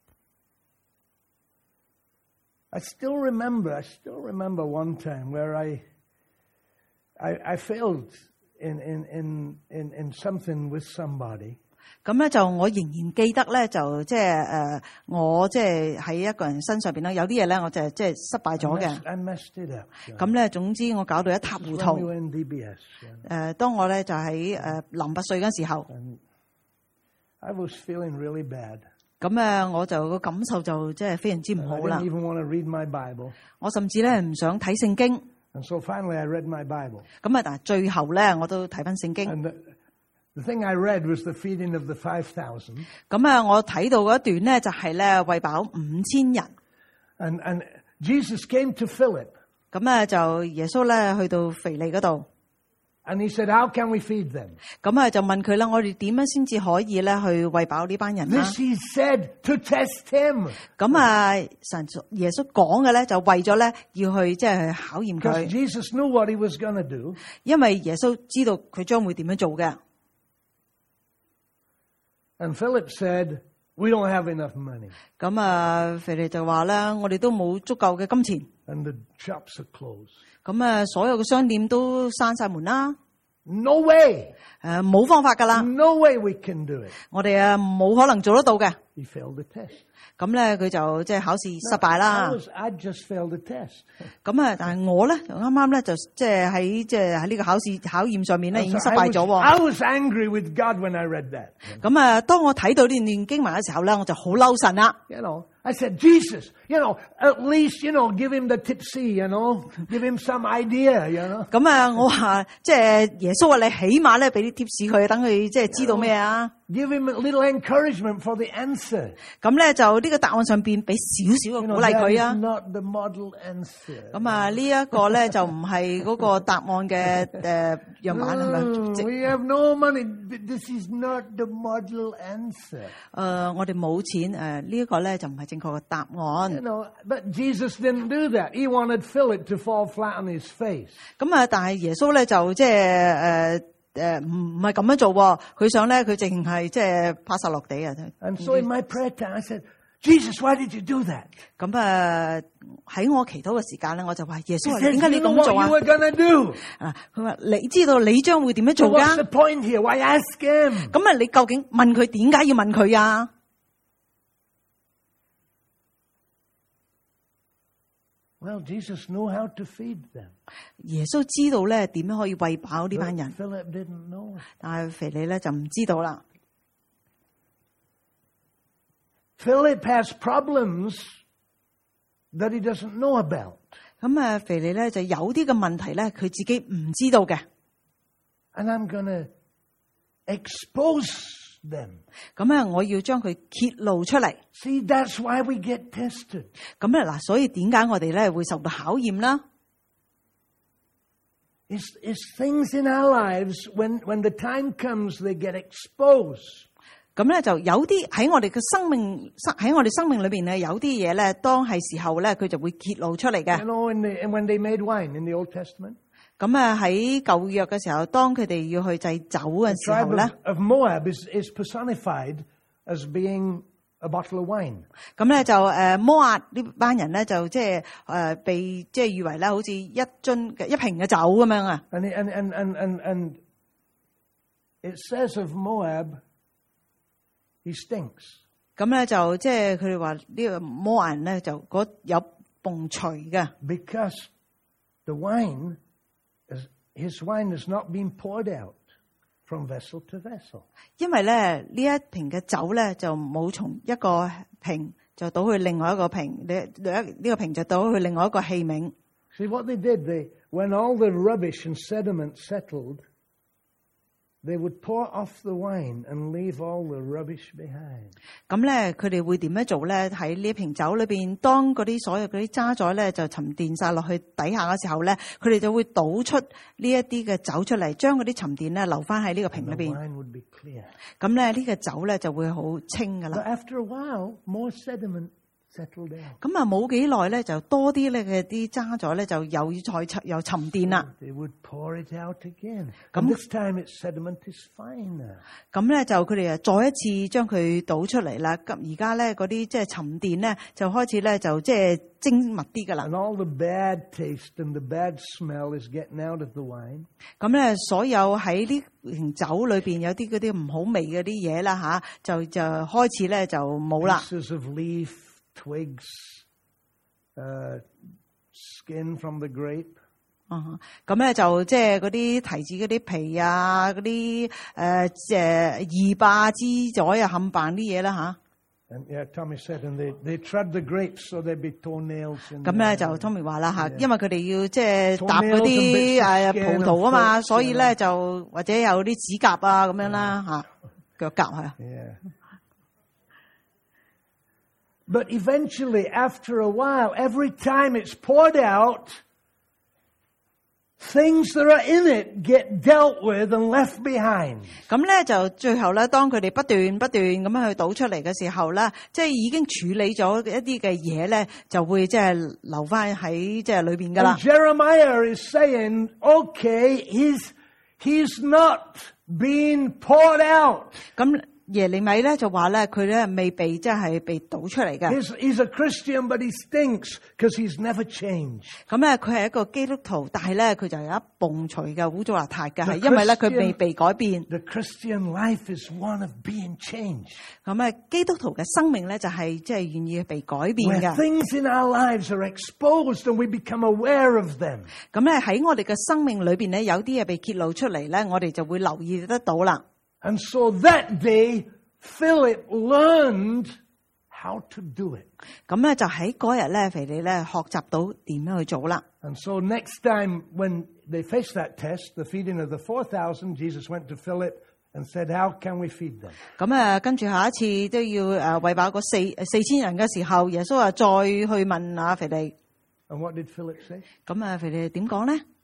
S1: I still remember one time where I failed in something with somebody.
S2: 咁咧就我仍然記得咧，就即係我即係喺一個人身上邊咧，有啲嘢咧我就即係失敗咗嘅。
S1: I messed it up.
S2: 咁咧總之我搞到一塌糊
S1: When we
S2: 塗。
S1: were in DBS.
S2: 當我咧就喺臨8歲嗰時候，
S1: I was feeling really bad.
S2: 咁我就個感受就即係非常之唔
S1: I
S2: 好啦
S1: didn't。even want to read my Bible.
S2: 我甚至咧唔想睇聖經。
S1: And so finally I read my Bible.
S2: 咁啊，但係最後咧我都睇翻聖經。
S1: And the thing I read was the feeding of the 5,000.
S2: 咁啊，我睇到嗰一段咧就係咧餵飽5000人。
S1: And Jesus came to Philip.
S2: 咁啊，就耶穌咧去到腓利嗰度。
S1: And he said, how can we feed them?
S2: 咁啊，就問佢啦，我哋點樣先至可以咧去餵飽呢班人啦？
S1: This he said to test him.
S2: 咁啊，耶穌講嘅咧就為咗咧要去即係去考驗
S1: Because
S2: 佢，
S1: Jesus knew what he was going to do.
S2: 因為耶穌知道佢將會點樣做嘅。
S1: And Philip said, We don't have enough money.
S2: 咁啊，腓利就話咧，我哋都冇足夠嘅金錢。
S1: And the shops are closed.
S2: 咁啊，所有嘅商店都閂晒門啦。
S1: No way.
S2: 冇方法噶啦。
S1: No way we can do it.
S2: 我哋冇可能做得到嘅。
S1: He failed the test.
S2: 咁咧，佢就即係考試失敗啦。
S1: I just failed the test.
S2: 咁啊，但係我咧就啱啱咧就即係喺呢個考驗上面咧已經失敗咗。
S1: I was angry with God when I read that.
S2: 咁啊，當我睇到呢段經文嘅時候咧，我就好嬲神啦。
S1: I said, Jesus, at least, give him the tipsy, give him some idea,
S2: 咁啊，我話即係耶穌話你起碼咧俾啲 tips 佢，等佢即係知道咩啊。
S1: Give him a little encouragement for the answer.
S2: 咁咧就呢個答案上邊俾少少嘅鼓勵佢啊。
S1: Not the model answer.
S2: 咁啊，呢一個咧就唔係嗰個答案嘅樣板係咪？
S1: We have no money. This is not the model answer.
S2: 我哋冇錢呢一個咧就唔係正確嘅答案。
S1: But Jesus didn't do that. He wanted Philip to fall flat on his face.
S2: 咁啊，但係耶穌咧就即係唔係咁樣做喎，佢想咧佢淨係即係趴晒落地啊。
S1: And so in my prayer time, I said, Jesus, why did you do that?
S2: 咁喺我祈禱嘅時間咧，我就話耶穌，點解你咁做啊？佢話你知道你將會點樣做㗎？
S1: What's the point here? Why ask him?
S2: 咁啊，你究竟問佢點解要問佢啊？
S1: Well, Jesus knew how to feed them.
S2: 耶穌知道咧點樣可以餵飽呢班人，
S1: Philip didn't know.
S2: 但係腓利咧就唔知道啦。
S1: Philip has problems that he doesn't know about.
S2: 咁啊，腓利咧就有啲嘅問題咧，佢自己唔知道嘅。
S1: And I'm going to expose them.
S2: 咁啊，我要將佢揭露出嚟。
S1: See, that's why we get tested.
S2: 咁咧嗱，所以點解我哋咧會受到考驗啦？
S1: It's things in our lives when the time comes, they get exposed.
S2: 咁咧就有啲喺我哋嘅生命裏邊咧，有啲嘢咧，當係時候咧，佢就會揭露出嚟嘅。
S1: And when they made wine in the Old Testament.
S2: 咁啊喺舊約嘅時候，當佢哋要去祭酒嘅時候咧
S1: ，of Moab is personified as being a bottle of wine.
S2: 咁咧就摩押呢班人咧就即係被即係譽為咧好似一瓶嘅酒咁樣啊。
S1: And it says of Moab, he stinks.
S2: 咁咧就即係佢哋話呢個摩押人咧就有蹦除嘅。
S1: Because the wine. His wine is not being poured out from vessel to vessel.
S2: 因為咧呢一瓶嘅酒咧就冇從一個瓶就倒去另外一個瓶，呢個瓶就倒去另外一個器皿。
S1: See what they did? When all the rubbish and sediment settled, they would pour off the wine and leave all the rubbish behind.
S2: 咁咧，佢哋會點樣做咧？喺呢瓶酒裏邊，當嗰啲所有嗰啲渣滓咧就沉澱晒落去底下嘅時候咧，佢哋就會倒出呢一啲嘅酒出嚟，將嗰啲沉澱咧留翻喺呢個瓶裏邊。咁咧呢個酒咧就會好清噶啦。
S1: But after a while, more sediment settled down.
S2: 咁啊冇幾耐咧，就多啲咧嘅啲渣滓咧就又沉澱啦。
S1: They would pour it out again. And this time its sediment is finer.
S2: 咁咧就佢哋啊再一次將佢倒出嚟啦。咁而家咧嗰啲即係沉澱咧就開始咧就即係精密啲噶啦。
S1: And all the bad taste and the bad smell is getting out of the wine.
S2: 咁咧所有喺呢瓶酒裏邊有啲嗰啲唔好味嗰啲嘢啦吓，就開始咧就冇啦。
S1: Pieces of leaf, twigs, skin from the grape.
S2: 咁咧就即係嗰啲提子嗰啲皮啊，嗰啲葉啊、枝仔啊、冚唪啲嘢啦吓。
S1: And Tommy said, and they trod the grapes, so there'd be toenails.
S2: 咁咧就 Tommy 話啦吓，因為佢哋要即係搭嗰啲葡萄啊嘛，所以咧就或者有啲指甲啊咁樣啦吓，腳甲係啊。
S1: But eventually, after a while, every time it's poured out, things that are in it get dealt with and left behind.
S2: 咁咧就最後咧，當佢哋不斷咁樣去倒出嚟嘅時候咧，即係已經處理咗一啲嘅嘢咧，就會即係留翻喺即係裏邊噶啦。
S1: Jeremiah is saying, "Okay, he's not being poured out."
S2: 咁耶利米咧就話咧，佢咧未被即係被倒出嚟嘅。
S1: He's a Christian, but he stinks because he's never changed.
S2: 咁咧佢係一個基督徒，但係咧佢就有一蹦除嘅污糟邋遢嘅，係因為咧佢未被改變。
S1: The Christian life is one of being changed.
S2: 咁基督徒嘅生命咧就係即係願意被改變
S1: Where
S2: 嘅。
S1: things in our lives are exposed and we become aware of them.
S2: 咁咧喺我哋嘅生命裏邊咧，有啲嘢被揭露出嚟咧，我哋就會留意得到啦。
S1: And so that day, Philip learned how to do it.
S2: 咁咧就喺嗰日咧，腓利咧學習到點樣去做啦。
S1: And so next time when they faced that test, the feeding of the 4,000, Jesus went to Philip and said, how can we feed them?
S2: 咁跟住下一次都要餵飽嗰4,000人嘅時候，耶穌再去問阿腓利。
S1: And what did Philip say?
S2: 咁腓利點講咧？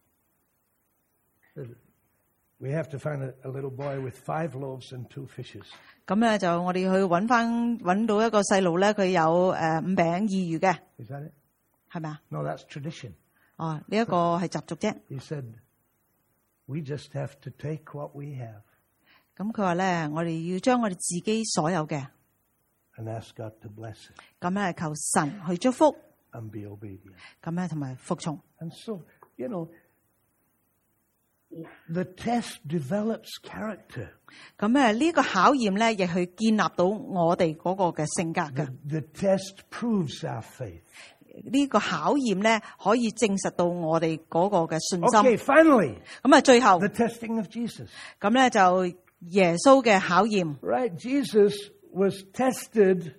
S1: We have to find a little boy with 5 loaves and 2 fishes.
S2: 咁咧就我哋去揾到一個細路咧，佢有5餅2魚嘅，
S1: Is that it?
S2: 係咪啊？
S1: No, that's tradition.
S2: 哦，呢一個係習俗啫。
S1: He said, we just have to take what we have
S2: 咁佢話咧，我哋要將我哋自己所有嘅，
S1: and ask God to bless it
S2: 咁咧求神去祝福，
S1: and be obedient.
S2: 咁咧同埋服從。
S1: And so, you know, the test develops character.
S2: 咁呢個考驗咧，亦去建立到我哋嗰個嘅性格嘅。
S1: The test proves our faith.
S2: 呢個考驗咧，可以證實到我哋嗰個嘅信心。
S1: Okay, finally,
S2: 咁最後
S1: the testing of Jesus.
S2: 咁咧就耶穌嘅考驗。
S1: Right, Jesus was tested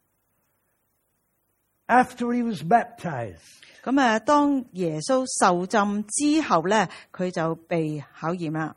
S1: after he was baptized.
S2: 咁當耶穌受浸之後咧，佢就被考驗啦，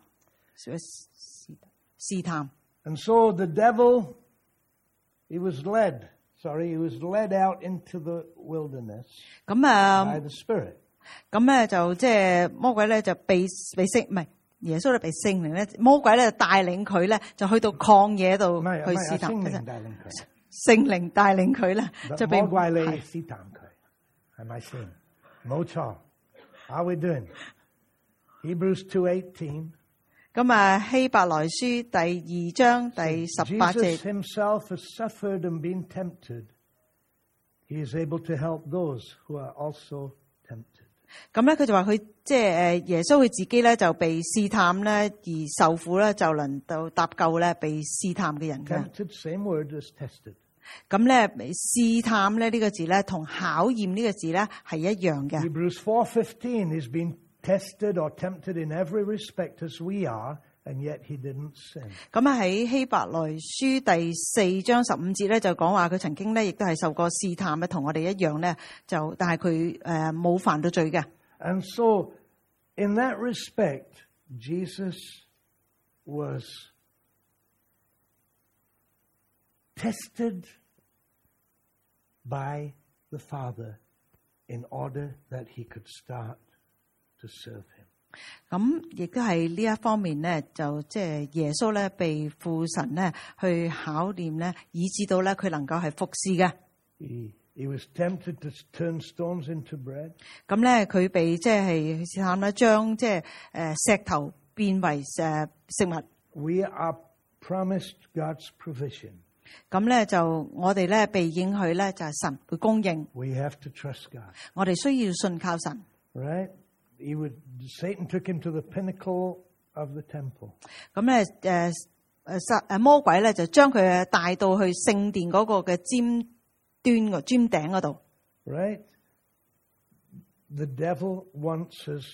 S2: 試探。
S1: And so the devil, he was led out into the wilderness
S2: 咁
S1: by the Spirit.
S2: 咁就即係魔鬼咧就被聖唔係耶穌咧被聖靈咧，魔鬼咧就帶領佢咧就去到曠野度去試探。聖靈帶領佢咧就被
S1: 魔鬼嚟試探佢。係咪先？冇錯。How are we doing? Hebrews 2:18.
S2: 咁希伯來書第2章第18節。
S1: Jesus himself has suffered and been tempted. He is able to help those who are also tempted.
S2: 咁咧佢就話佢即係耶穌佢自己咧就被試探咧而受苦咧，就能夠搭救咧被試探嘅人嘅。
S1: Tempted, same word as tested.
S2: 咁咧試探咧呢個字咧同考驗呢個字咧係一樣嘅。
S1: Hebrews 4:15 is being tested or tempted in every respect as we are, and yet he didn't sin.
S2: 咁喺希伯來書第4章15節咧就講話佢曾經咧亦都係受過試探嘅，同我哋一樣咧，就但係佢冇犯到罪嘅。
S1: And so, in that respect, Jesus was tested by the Father in order that he could start to serve him.
S2: 咁亦都係呢一方面咧，就即係耶穌咧被父神咧去考驗咧，以致到咧佢能夠係服侍嘅。
S1: He was tempted to turn stones into bread.
S2: 咁咧佢被即係試探咧，將即係石頭變為食物。
S1: We are promised God's provision.
S2: 咁咧就我哋咧被應許咧就係神會供應。
S1: We have to trust God.
S2: 我哋需要信靠神。
S1: Right? Satan took him to the pinnacle of the temple.
S2: 咁咧魔鬼咧就將佢帶到去聖殿嗰個嘅尖頂嗰度。
S1: Right? The devil wants us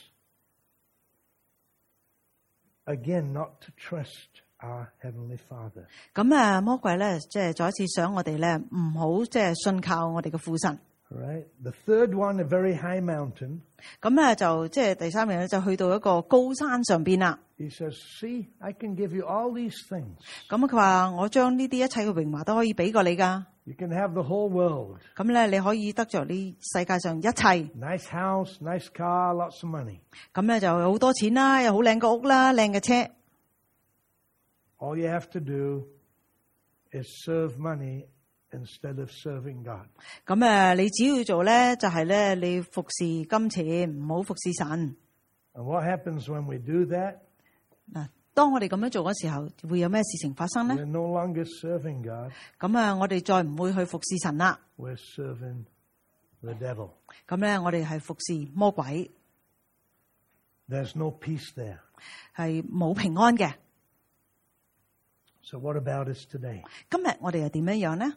S1: again not to trust our Heavenly Father.
S2: 咁魔鬼咧即係再一次想我哋咧唔好即係信靠我哋嘅父神。
S1: Right? The third one, a very high mountain.
S2: 咁就即係第三樣咧就去到一個高山上邊啦。
S1: He says, "See, I can give you all these things.
S2: 咁佢話我將呢啲一切嘅榮華都可以俾過你噶。
S1: You can have the whole world.
S2: 咁咧你可以得着呢世界上一切。
S1: Nice house, nice car, lots of money.
S2: 咁咧就有好多錢啦，有好靚嘅屋啦，靚嘅車。
S1: All you have to do is serve money instead of serving God."
S2: 咁你只要做咧就係咧你服侍金錢，唔好服侍神。
S1: And what happens when we do that?
S2: 嗱， 當我哋咁樣做嘅時候，會有咩事情發生呢？
S1: We're no longer serving God.
S2: 咁我哋再唔會去服侍神啦。
S1: We're serving the devil.
S2: 咁咧，我哋係服侍魔鬼，
S1: There's no peace there.
S2: 係冇平安嘅。
S1: So what about us today?
S2: 今日我哋又點樣呢？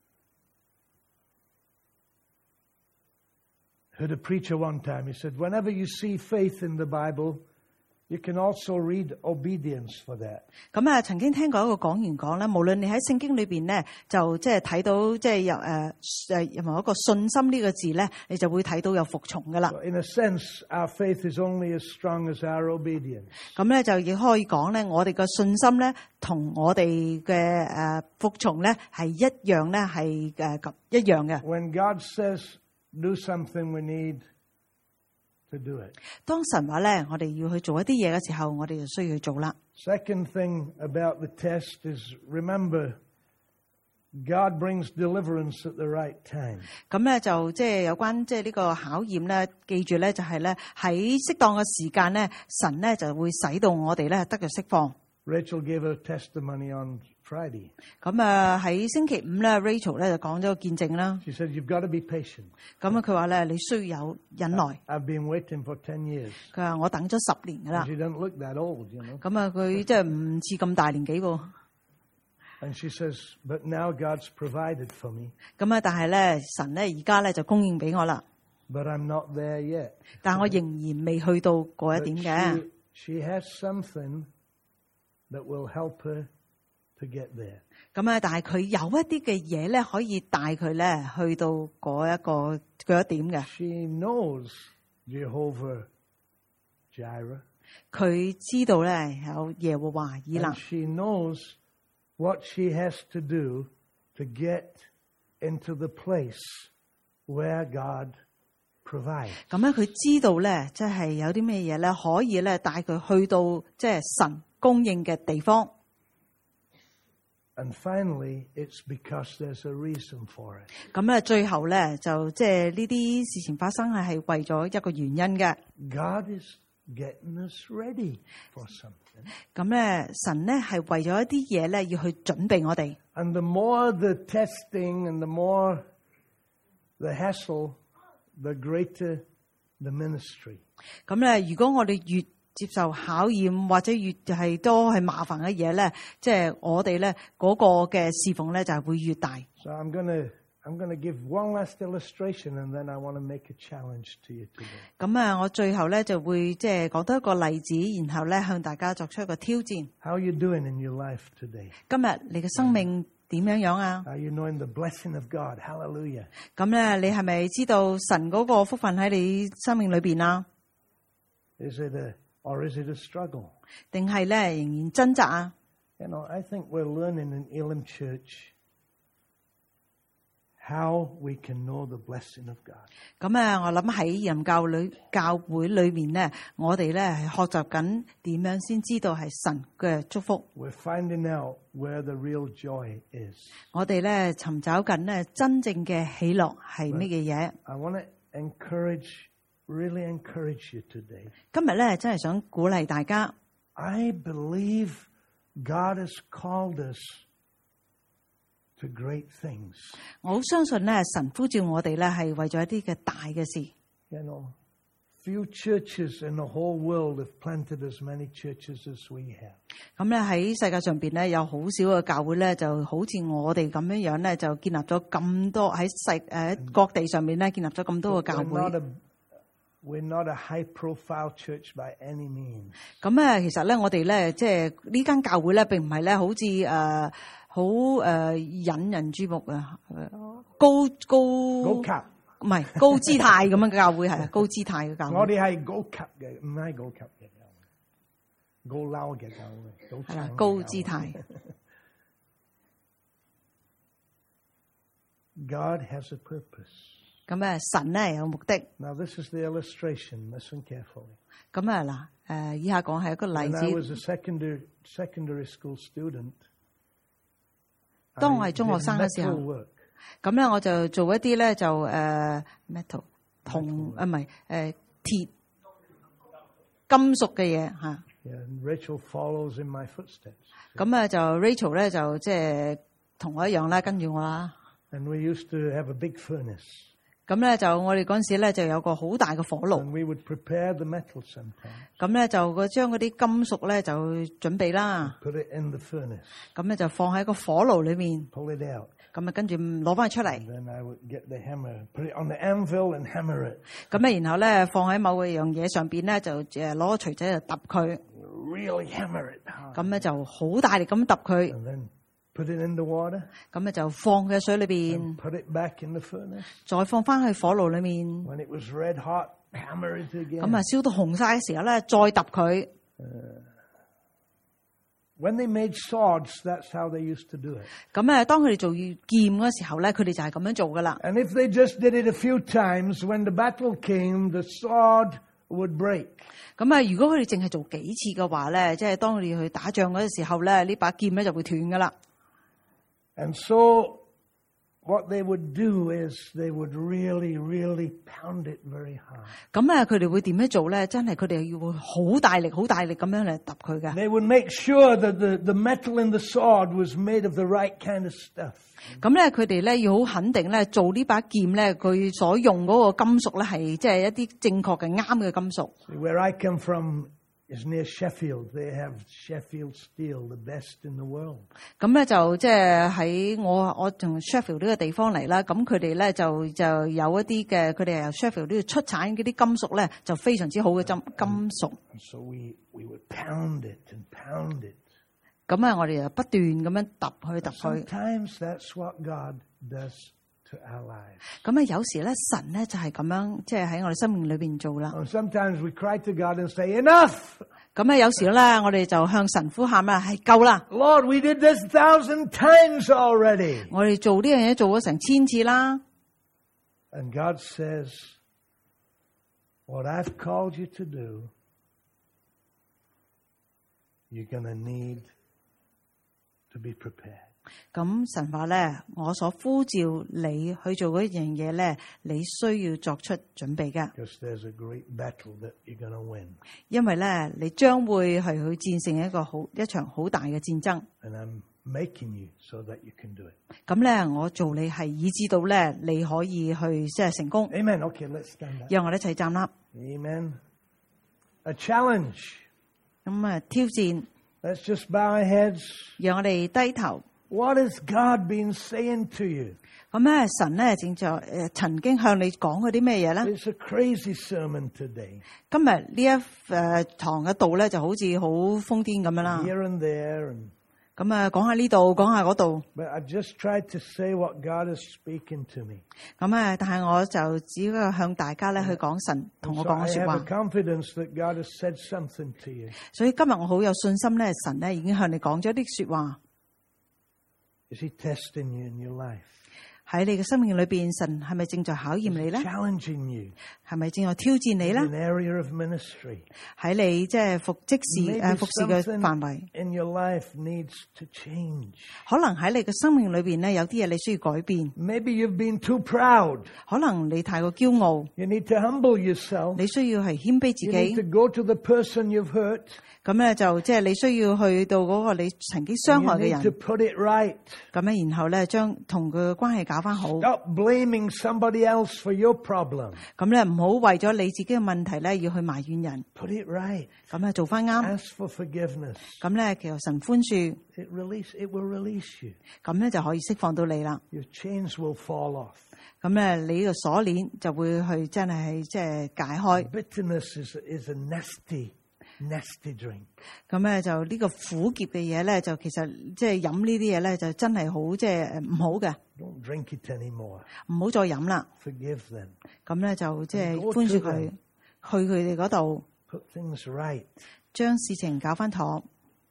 S1: Heard a preacher one time. He said, whenever you see faith in the Bible, you can also read obedience for that.
S2: 咁曾經聽過一個講員講咧，無論你喺聖經裏邊咧，就即係睇到即係有任何一個信心呢個字咧，你就會睇到有服從噶啦。
S1: So in a sense, our faith is only as strong as our obedience.
S2: 咁咧就亦可以講咧，我哋嘅信心咧，同我哋嘅服從咧係一樣咧，係咁一樣嘅。
S1: When God says do something, we need to do it.
S2: 當神話咧，我哋要去做一啲嘢嘅時候，我哋就需要去做啦。
S1: Second thing about the test is remember, God brings deliverance at the right time.
S2: 咁咧就即係有關即係呢個考驗咧，記住咧就係咧喺適當嘅時間咧，神咧就會使到我哋咧得到釋放。
S1: Rachel gave her testimony on Friday.
S2: 咁喺星期五咧 ，Rachel 咧就講咗個見證啦。
S1: She said, you've got to be patient.
S2: 咁佢話咧，你需要有忍耐。
S1: I've been waiting for 10 years.
S2: 佢話我等咗10年噶啦。
S1: She doesn't look that old, you know.
S2: 咁佢即係唔似咁大年紀喎。
S1: And she says, but now God's provided for me.
S2: 咁但係咧，神咧而家咧就供應俾我啦。
S1: But I'm not there yet.
S2: 但我仍然未去到嗰一點嘅。
S1: She has something that will help her to get there.
S2: 咁但係佢有一啲嘅嘢咧，可以帶佢咧去到嗰一點嘅。
S1: She knows Jehovah Jireh.
S2: 佢知道咧有耶和華以勒。
S1: And she knows what she has to do to get into the place where God provides.
S2: 咁佢知道咧，即係有啲咩嘢咧，可以咧帶佢去到即係神供應嘅地方。
S1: And finally, it's because there's a reason for it.
S2: 咁最後咧就即係呢啲事情發生係為咗一個原因嘅。
S1: God is getting us ready for something.
S2: 咁神咧係為咗一啲嘢咧要去準備我哋。
S1: And the more the testing and the more the hassle, the greater the ministry.
S2: 咁如果我哋越接受考驗或者越係多係麻煩嘅嘢咧，即係我哋咧嗰個嘅侍奉咧就係會越大。
S1: So I'm going to give one last illustration, and then I want to make a challenge to you today.
S2: 咁我最後咧就會即係講多一個例子，然後咧向大家作出一個挑戰。
S1: How are you doing in your life today?
S2: 今日你嘅生命點樣啊？
S1: Are you knowing the blessing of God? Hallelujah.
S2: 咁你係咪知道神嗰個福分喺你生命裏邊啊？
S1: Is it a struggle?
S2: 定係咧仍然掙扎啊？
S1: You know, I think we're learning in Elim Church how we can know the blessing of God.
S2: 咁我諗喺以琳教會裏面咧，我哋咧係學習緊點樣先知道係神嘅祝福。
S1: We're finding out where the real joy is.
S2: 我哋咧尋找緊咧真正嘅喜樂係乜嘢嘢？
S1: I want to really encourage you today.
S2: 今日咧真係想鼓勵大家。
S1: I believe God has called us to great things.
S2: 我好相信咧，神呼召我哋咧係為咗一啲嘅大嘅事。
S1: You know, few churches in the whole world have planted as many churches as we have.
S2: 咁咧喺世界上邊咧有好少嘅教會咧，就好似我哋咁樣樣咧，就建立咗咁多喺各地上面咧建立咗咁多嘅教會。
S1: We're not a high-profile church by any means.
S2: 咁其實咧，我哋咧即係呢間教會咧，並唔係咧好似好引人注目啊，高級唔係高姿態咁樣嘅教會係高姿態嘅教會。
S1: 我哋係高級嘅，唔係高級嘅教會，高撈嘅教會，
S2: 係啦，高姿態。
S1: God has a purpose.
S2: 咁神咧有目的。
S1: Now this is the illustration. Listen carefully.
S2: 咁以下講係一個例
S1: When I was
S2: 子。
S1: a secondary school student,
S2: 當我係中學生嘅時候，咁我就做一啲咧就metal 銅唔係鐵金屬嘅嘢嚇。
S1: Yeah, and Rachel follows in my footsteps.
S2: 咁啊就 Rachel 咧就即係同我一樣啦，跟住我啦。
S1: And we used to have a big furnace.
S2: 咁咧就我哋嗰陣時咧就有個好大嘅火爐。
S1: And we would prepare the metal sometimes.
S2: 咁咧就將嗰啲金屬咧就準備啦。
S1: Put it in the furnace.
S2: 咁咧就放喺個火爐裏面。
S1: Pull it out.
S2: 咁啊跟住攞翻出嚟。
S1: And then I would get the hammer, put it on the anvil and hammer it.
S2: 咁咧然後咧放喺某樣嘢上邊咧就攞個錘仔就揼佢。
S1: Really hammer it hard.
S2: 咁咧就好大力咁揼佢。
S1: And then put it in the water.
S2: 咁咧就放佢喺水裏邊。
S1: Put it back in the furnace.
S2: 再放翻去火爐裏面。
S1: When it was red hot, hammer it again.
S2: 咁啊燒到紅晒嘅時候咧，再揼佢。
S1: When they made swords, that's how they used to do it.
S2: 咁當佢哋做劍嗰時候咧，佢哋就係咁樣做噶啦。
S1: And if they just did it a few times, when the battle came, the sword would break.
S2: 咁如果佢哋淨係做幾次嘅話咧，即係當佢哋去打仗嗰時候咧，呢把劍咧就會斷噶啦。
S1: And so what they would do is they would really, really pound it very hard.
S2: 咁佢哋會點樣做咧？真係佢哋要會好大力咁樣嚟揼佢嘅。
S1: They would make sure that the metal in the sword was made of the right kind of stuff.
S2: 咁咧佢哋咧要好肯定咧，做呢把劍咧，佢所用嗰個金屬咧係即係一啲正確嘅啱嘅金屬。
S1: Where I come from is near Sheffield. They have Sheffield steel, the best in the world.
S2: 咁咧就即係喺我從 Sheffield 呢個地方嚟啦，咁佢哋咧就有一啲嘅，佢哋由 Sheffield 呢度出產嗰啲金屬咧就非常之好嘅金屬。
S1: And so we would pound it and pound it.
S2: 咁我哋就不斷咁樣揼去。
S1: Sometimes that's what God does to our lives.
S2: 咁有時咧神咧就係咁樣，即係喺我哋生命裏邊做啦。
S1: Sometimes we cry to God and say, "Enough!"
S2: 咁有時咧我哋就向神呼喊啦，係夠啦。
S1: Lord, we did this 1,000 times already.
S2: 我哋做呢樣嘢做咗成1000次啦。
S1: And God says, "What I've called you to do, you're going to need to be prepared."
S2: 咁神話咧，我所呼召你去做嗰樣嘢咧，你需要作出準備噶。
S1: Because there's a great battle that you're going to win.
S2: 因為咧，你將會係去戰勝一場好大嘅戰爭。
S1: And I'm making you so that you can do it.
S2: 咁咧，我做你係以致到咧，你可以去即係成功。
S1: Amen. Okay, let's stand up.
S2: 讓我哋一齊站立。
S1: Amen. A challenge.
S2: 咁挑戰。
S1: Let's just bow our heads.
S2: 讓我哋低頭。
S1: What has God been saying to you?
S2: 咁神咧正在曾經向你講過啲咩嘢咧？
S1: It's a crazy sermon today.
S2: 今日呢一堂嘅道咧就好似好瘋癲咁樣啦。
S1: Here and there and
S2: 咁講下呢度，講下嗰度。
S1: But I just tried to say what God is speaking to me.
S2: 咁但係我就只不過向大家咧去講神同我講嘅說話。
S1: I have a confidence that God has said something to you.
S2: 所以今日我好有信心咧，神咧已經向你講咗啲說話。
S1: Is he testing you in your life?
S2: 喺你嘅生命裏邊，神係咪正在考驗你咧？
S1: Challenging you.
S2: 係咪正在挑戰你咧？
S1: In an area of ministry.
S2: 喺你即係服侍嘅範圍。
S1: In your life needs to change.
S2: 可能喺你嘅生命裏邊咧，有啲嘢你需要改變。
S1: Maybe you've been too proud.
S2: 可能你太過驕傲。
S1: You need to humble yourself.
S2: 你需要係謙卑自己。
S1: You need to go to the person you've hurt.
S2: 咁咧就即係你需要去到嗰個你曾經傷害嘅人。
S1: You need to put it right.
S2: 咁咧，然後咧將同佢嘅關係搞翻好。
S1: Stop blaming somebody else for your problem.
S2: 咁咧唔好為咗你自己嘅問題咧，要去埋怨人。
S1: Put it right.
S2: 咁咧做翻啱。
S1: Ask for forgiveness.
S2: 咁咧其實神寬恕。
S1: It will release you.
S2: 咁咧就可以釋放到你啦。
S1: Your chains will fall off.
S2: 咁咧你呢個鎖鏈就會去真係即係解開。
S1: Bitterness is a nasty drink.
S2: 咁咧就呢個苦澀嘅嘢咧，就其實即係飲呢啲嘢咧，就真係好即係唔好嘅。
S1: Don't drink it anymore.
S2: 唔好再飲啦。
S1: Forgive them.
S2: 咁咧就即係寬恕佢，去佢哋嗰度。
S1: Put things right.
S2: 將事情搞翻妥。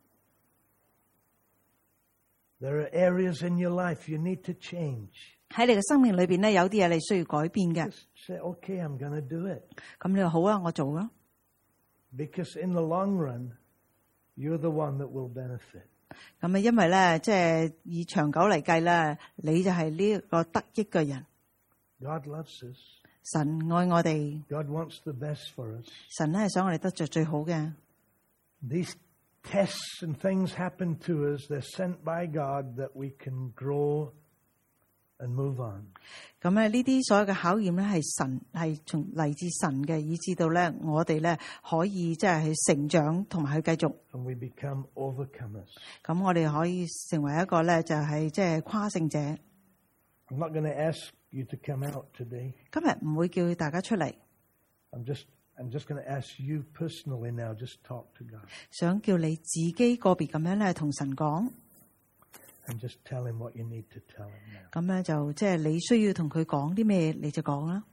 S1: There are areas in your life you need to change.
S2: 喺你嘅生命裏邊咧，有啲嘢你需要改變嘅。
S1: Just say, okay, I'm going to do it.
S2: 咁你話好啊，我做啦。
S1: Because in the long run, you're the one that will benefit.
S2: 咁因為咧，即係以長久嚟計咧，你就係呢個得益嘅人。
S1: God loves us.
S2: 神愛我哋。
S1: God wants the best for us.
S2: 神咧係想我哋得着最好嘅。
S1: These tests and things happen to us. They're sent by God that we can grow and move on.
S2: 咁呢啲所有嘅考驗咧係從嚟自神嘅，以致到咧我哋咧可以即係去成長同埋去繼續。
S1: And we become overcomers.
S2: 咁我哋可以成為一個咧就係即係誇勝者。
S1: I'm not going to ask you to come out today.
S2: 今日唔會叫大家出嚟。
S1: I'm just going to ask you personally now. Just talk to God.
S2: 想叫你自己個別咁樣咧同神講。
S1: And just tell him what you need to tell him now.
S2: 咁咧就即係你需要同佢講啲咩，你就講啦。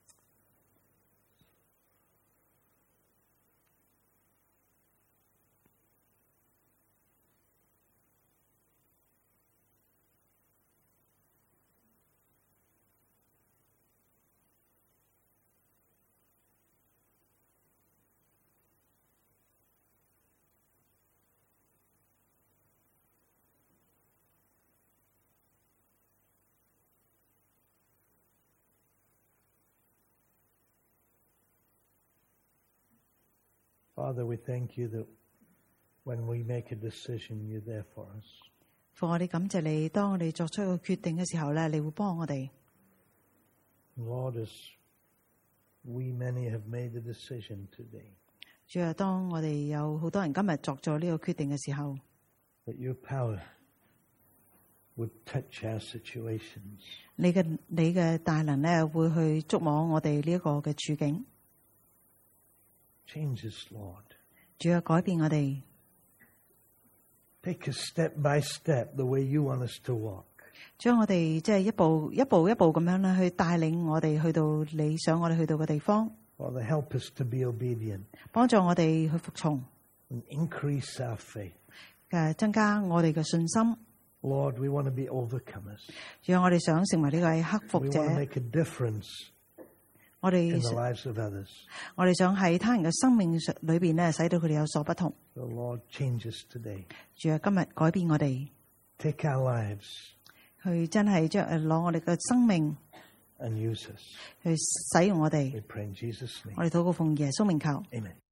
S1: Father, we thank you that when we make a decision, you're there for us.
S2: 父，我哋感謝你，當我哋作出一個決定嘅時候咧，你會幫我哋。
S1: Lord, as we many have made the decision today,
S2: 主啊，當我哋有好多人今日作咗呢個決定嘅時候，
S1: that your power would touch our situations.
S2: 你嘅大能咧會去觸摸我哋呢一個嘅處境。
S1: Change us, Lord.
S2: 主啊，改變我哋。
S1: Take us step by step the way you want us to walk.
S2: 將我哋即係一步一步咁樣咧去帶領我哋去到你想我哋去到嘅地方。
S1: Father, help us to be obedient.
S2: 幫助我哋去服從。
S1: And increase our faith.
S2: 增加我哋嘅信心。
S1: Lord, we want to be overcomers.
S2: 主啊，我哋想成為呢個克服
S1: We
S2: 者。
S1: want to make a difference
S2: 我
S1: in
S2: 哋
S1: the lives of others.
S2: 我哋想喺他人嘅生命裏邊咧，使到佢哋有所不同。
S1: So Lord, change us today.
S2: 主啊，今日改變我哋，
S1: Take our lives
S2: 去真係將攞我哋嘅生命
S1: and use us.
S2: 去使用我哋。
S1: We pray in Jesus'
S2: 我
S1: name.
S2: 哋禱告奉耶穌名求。
S1: Amen.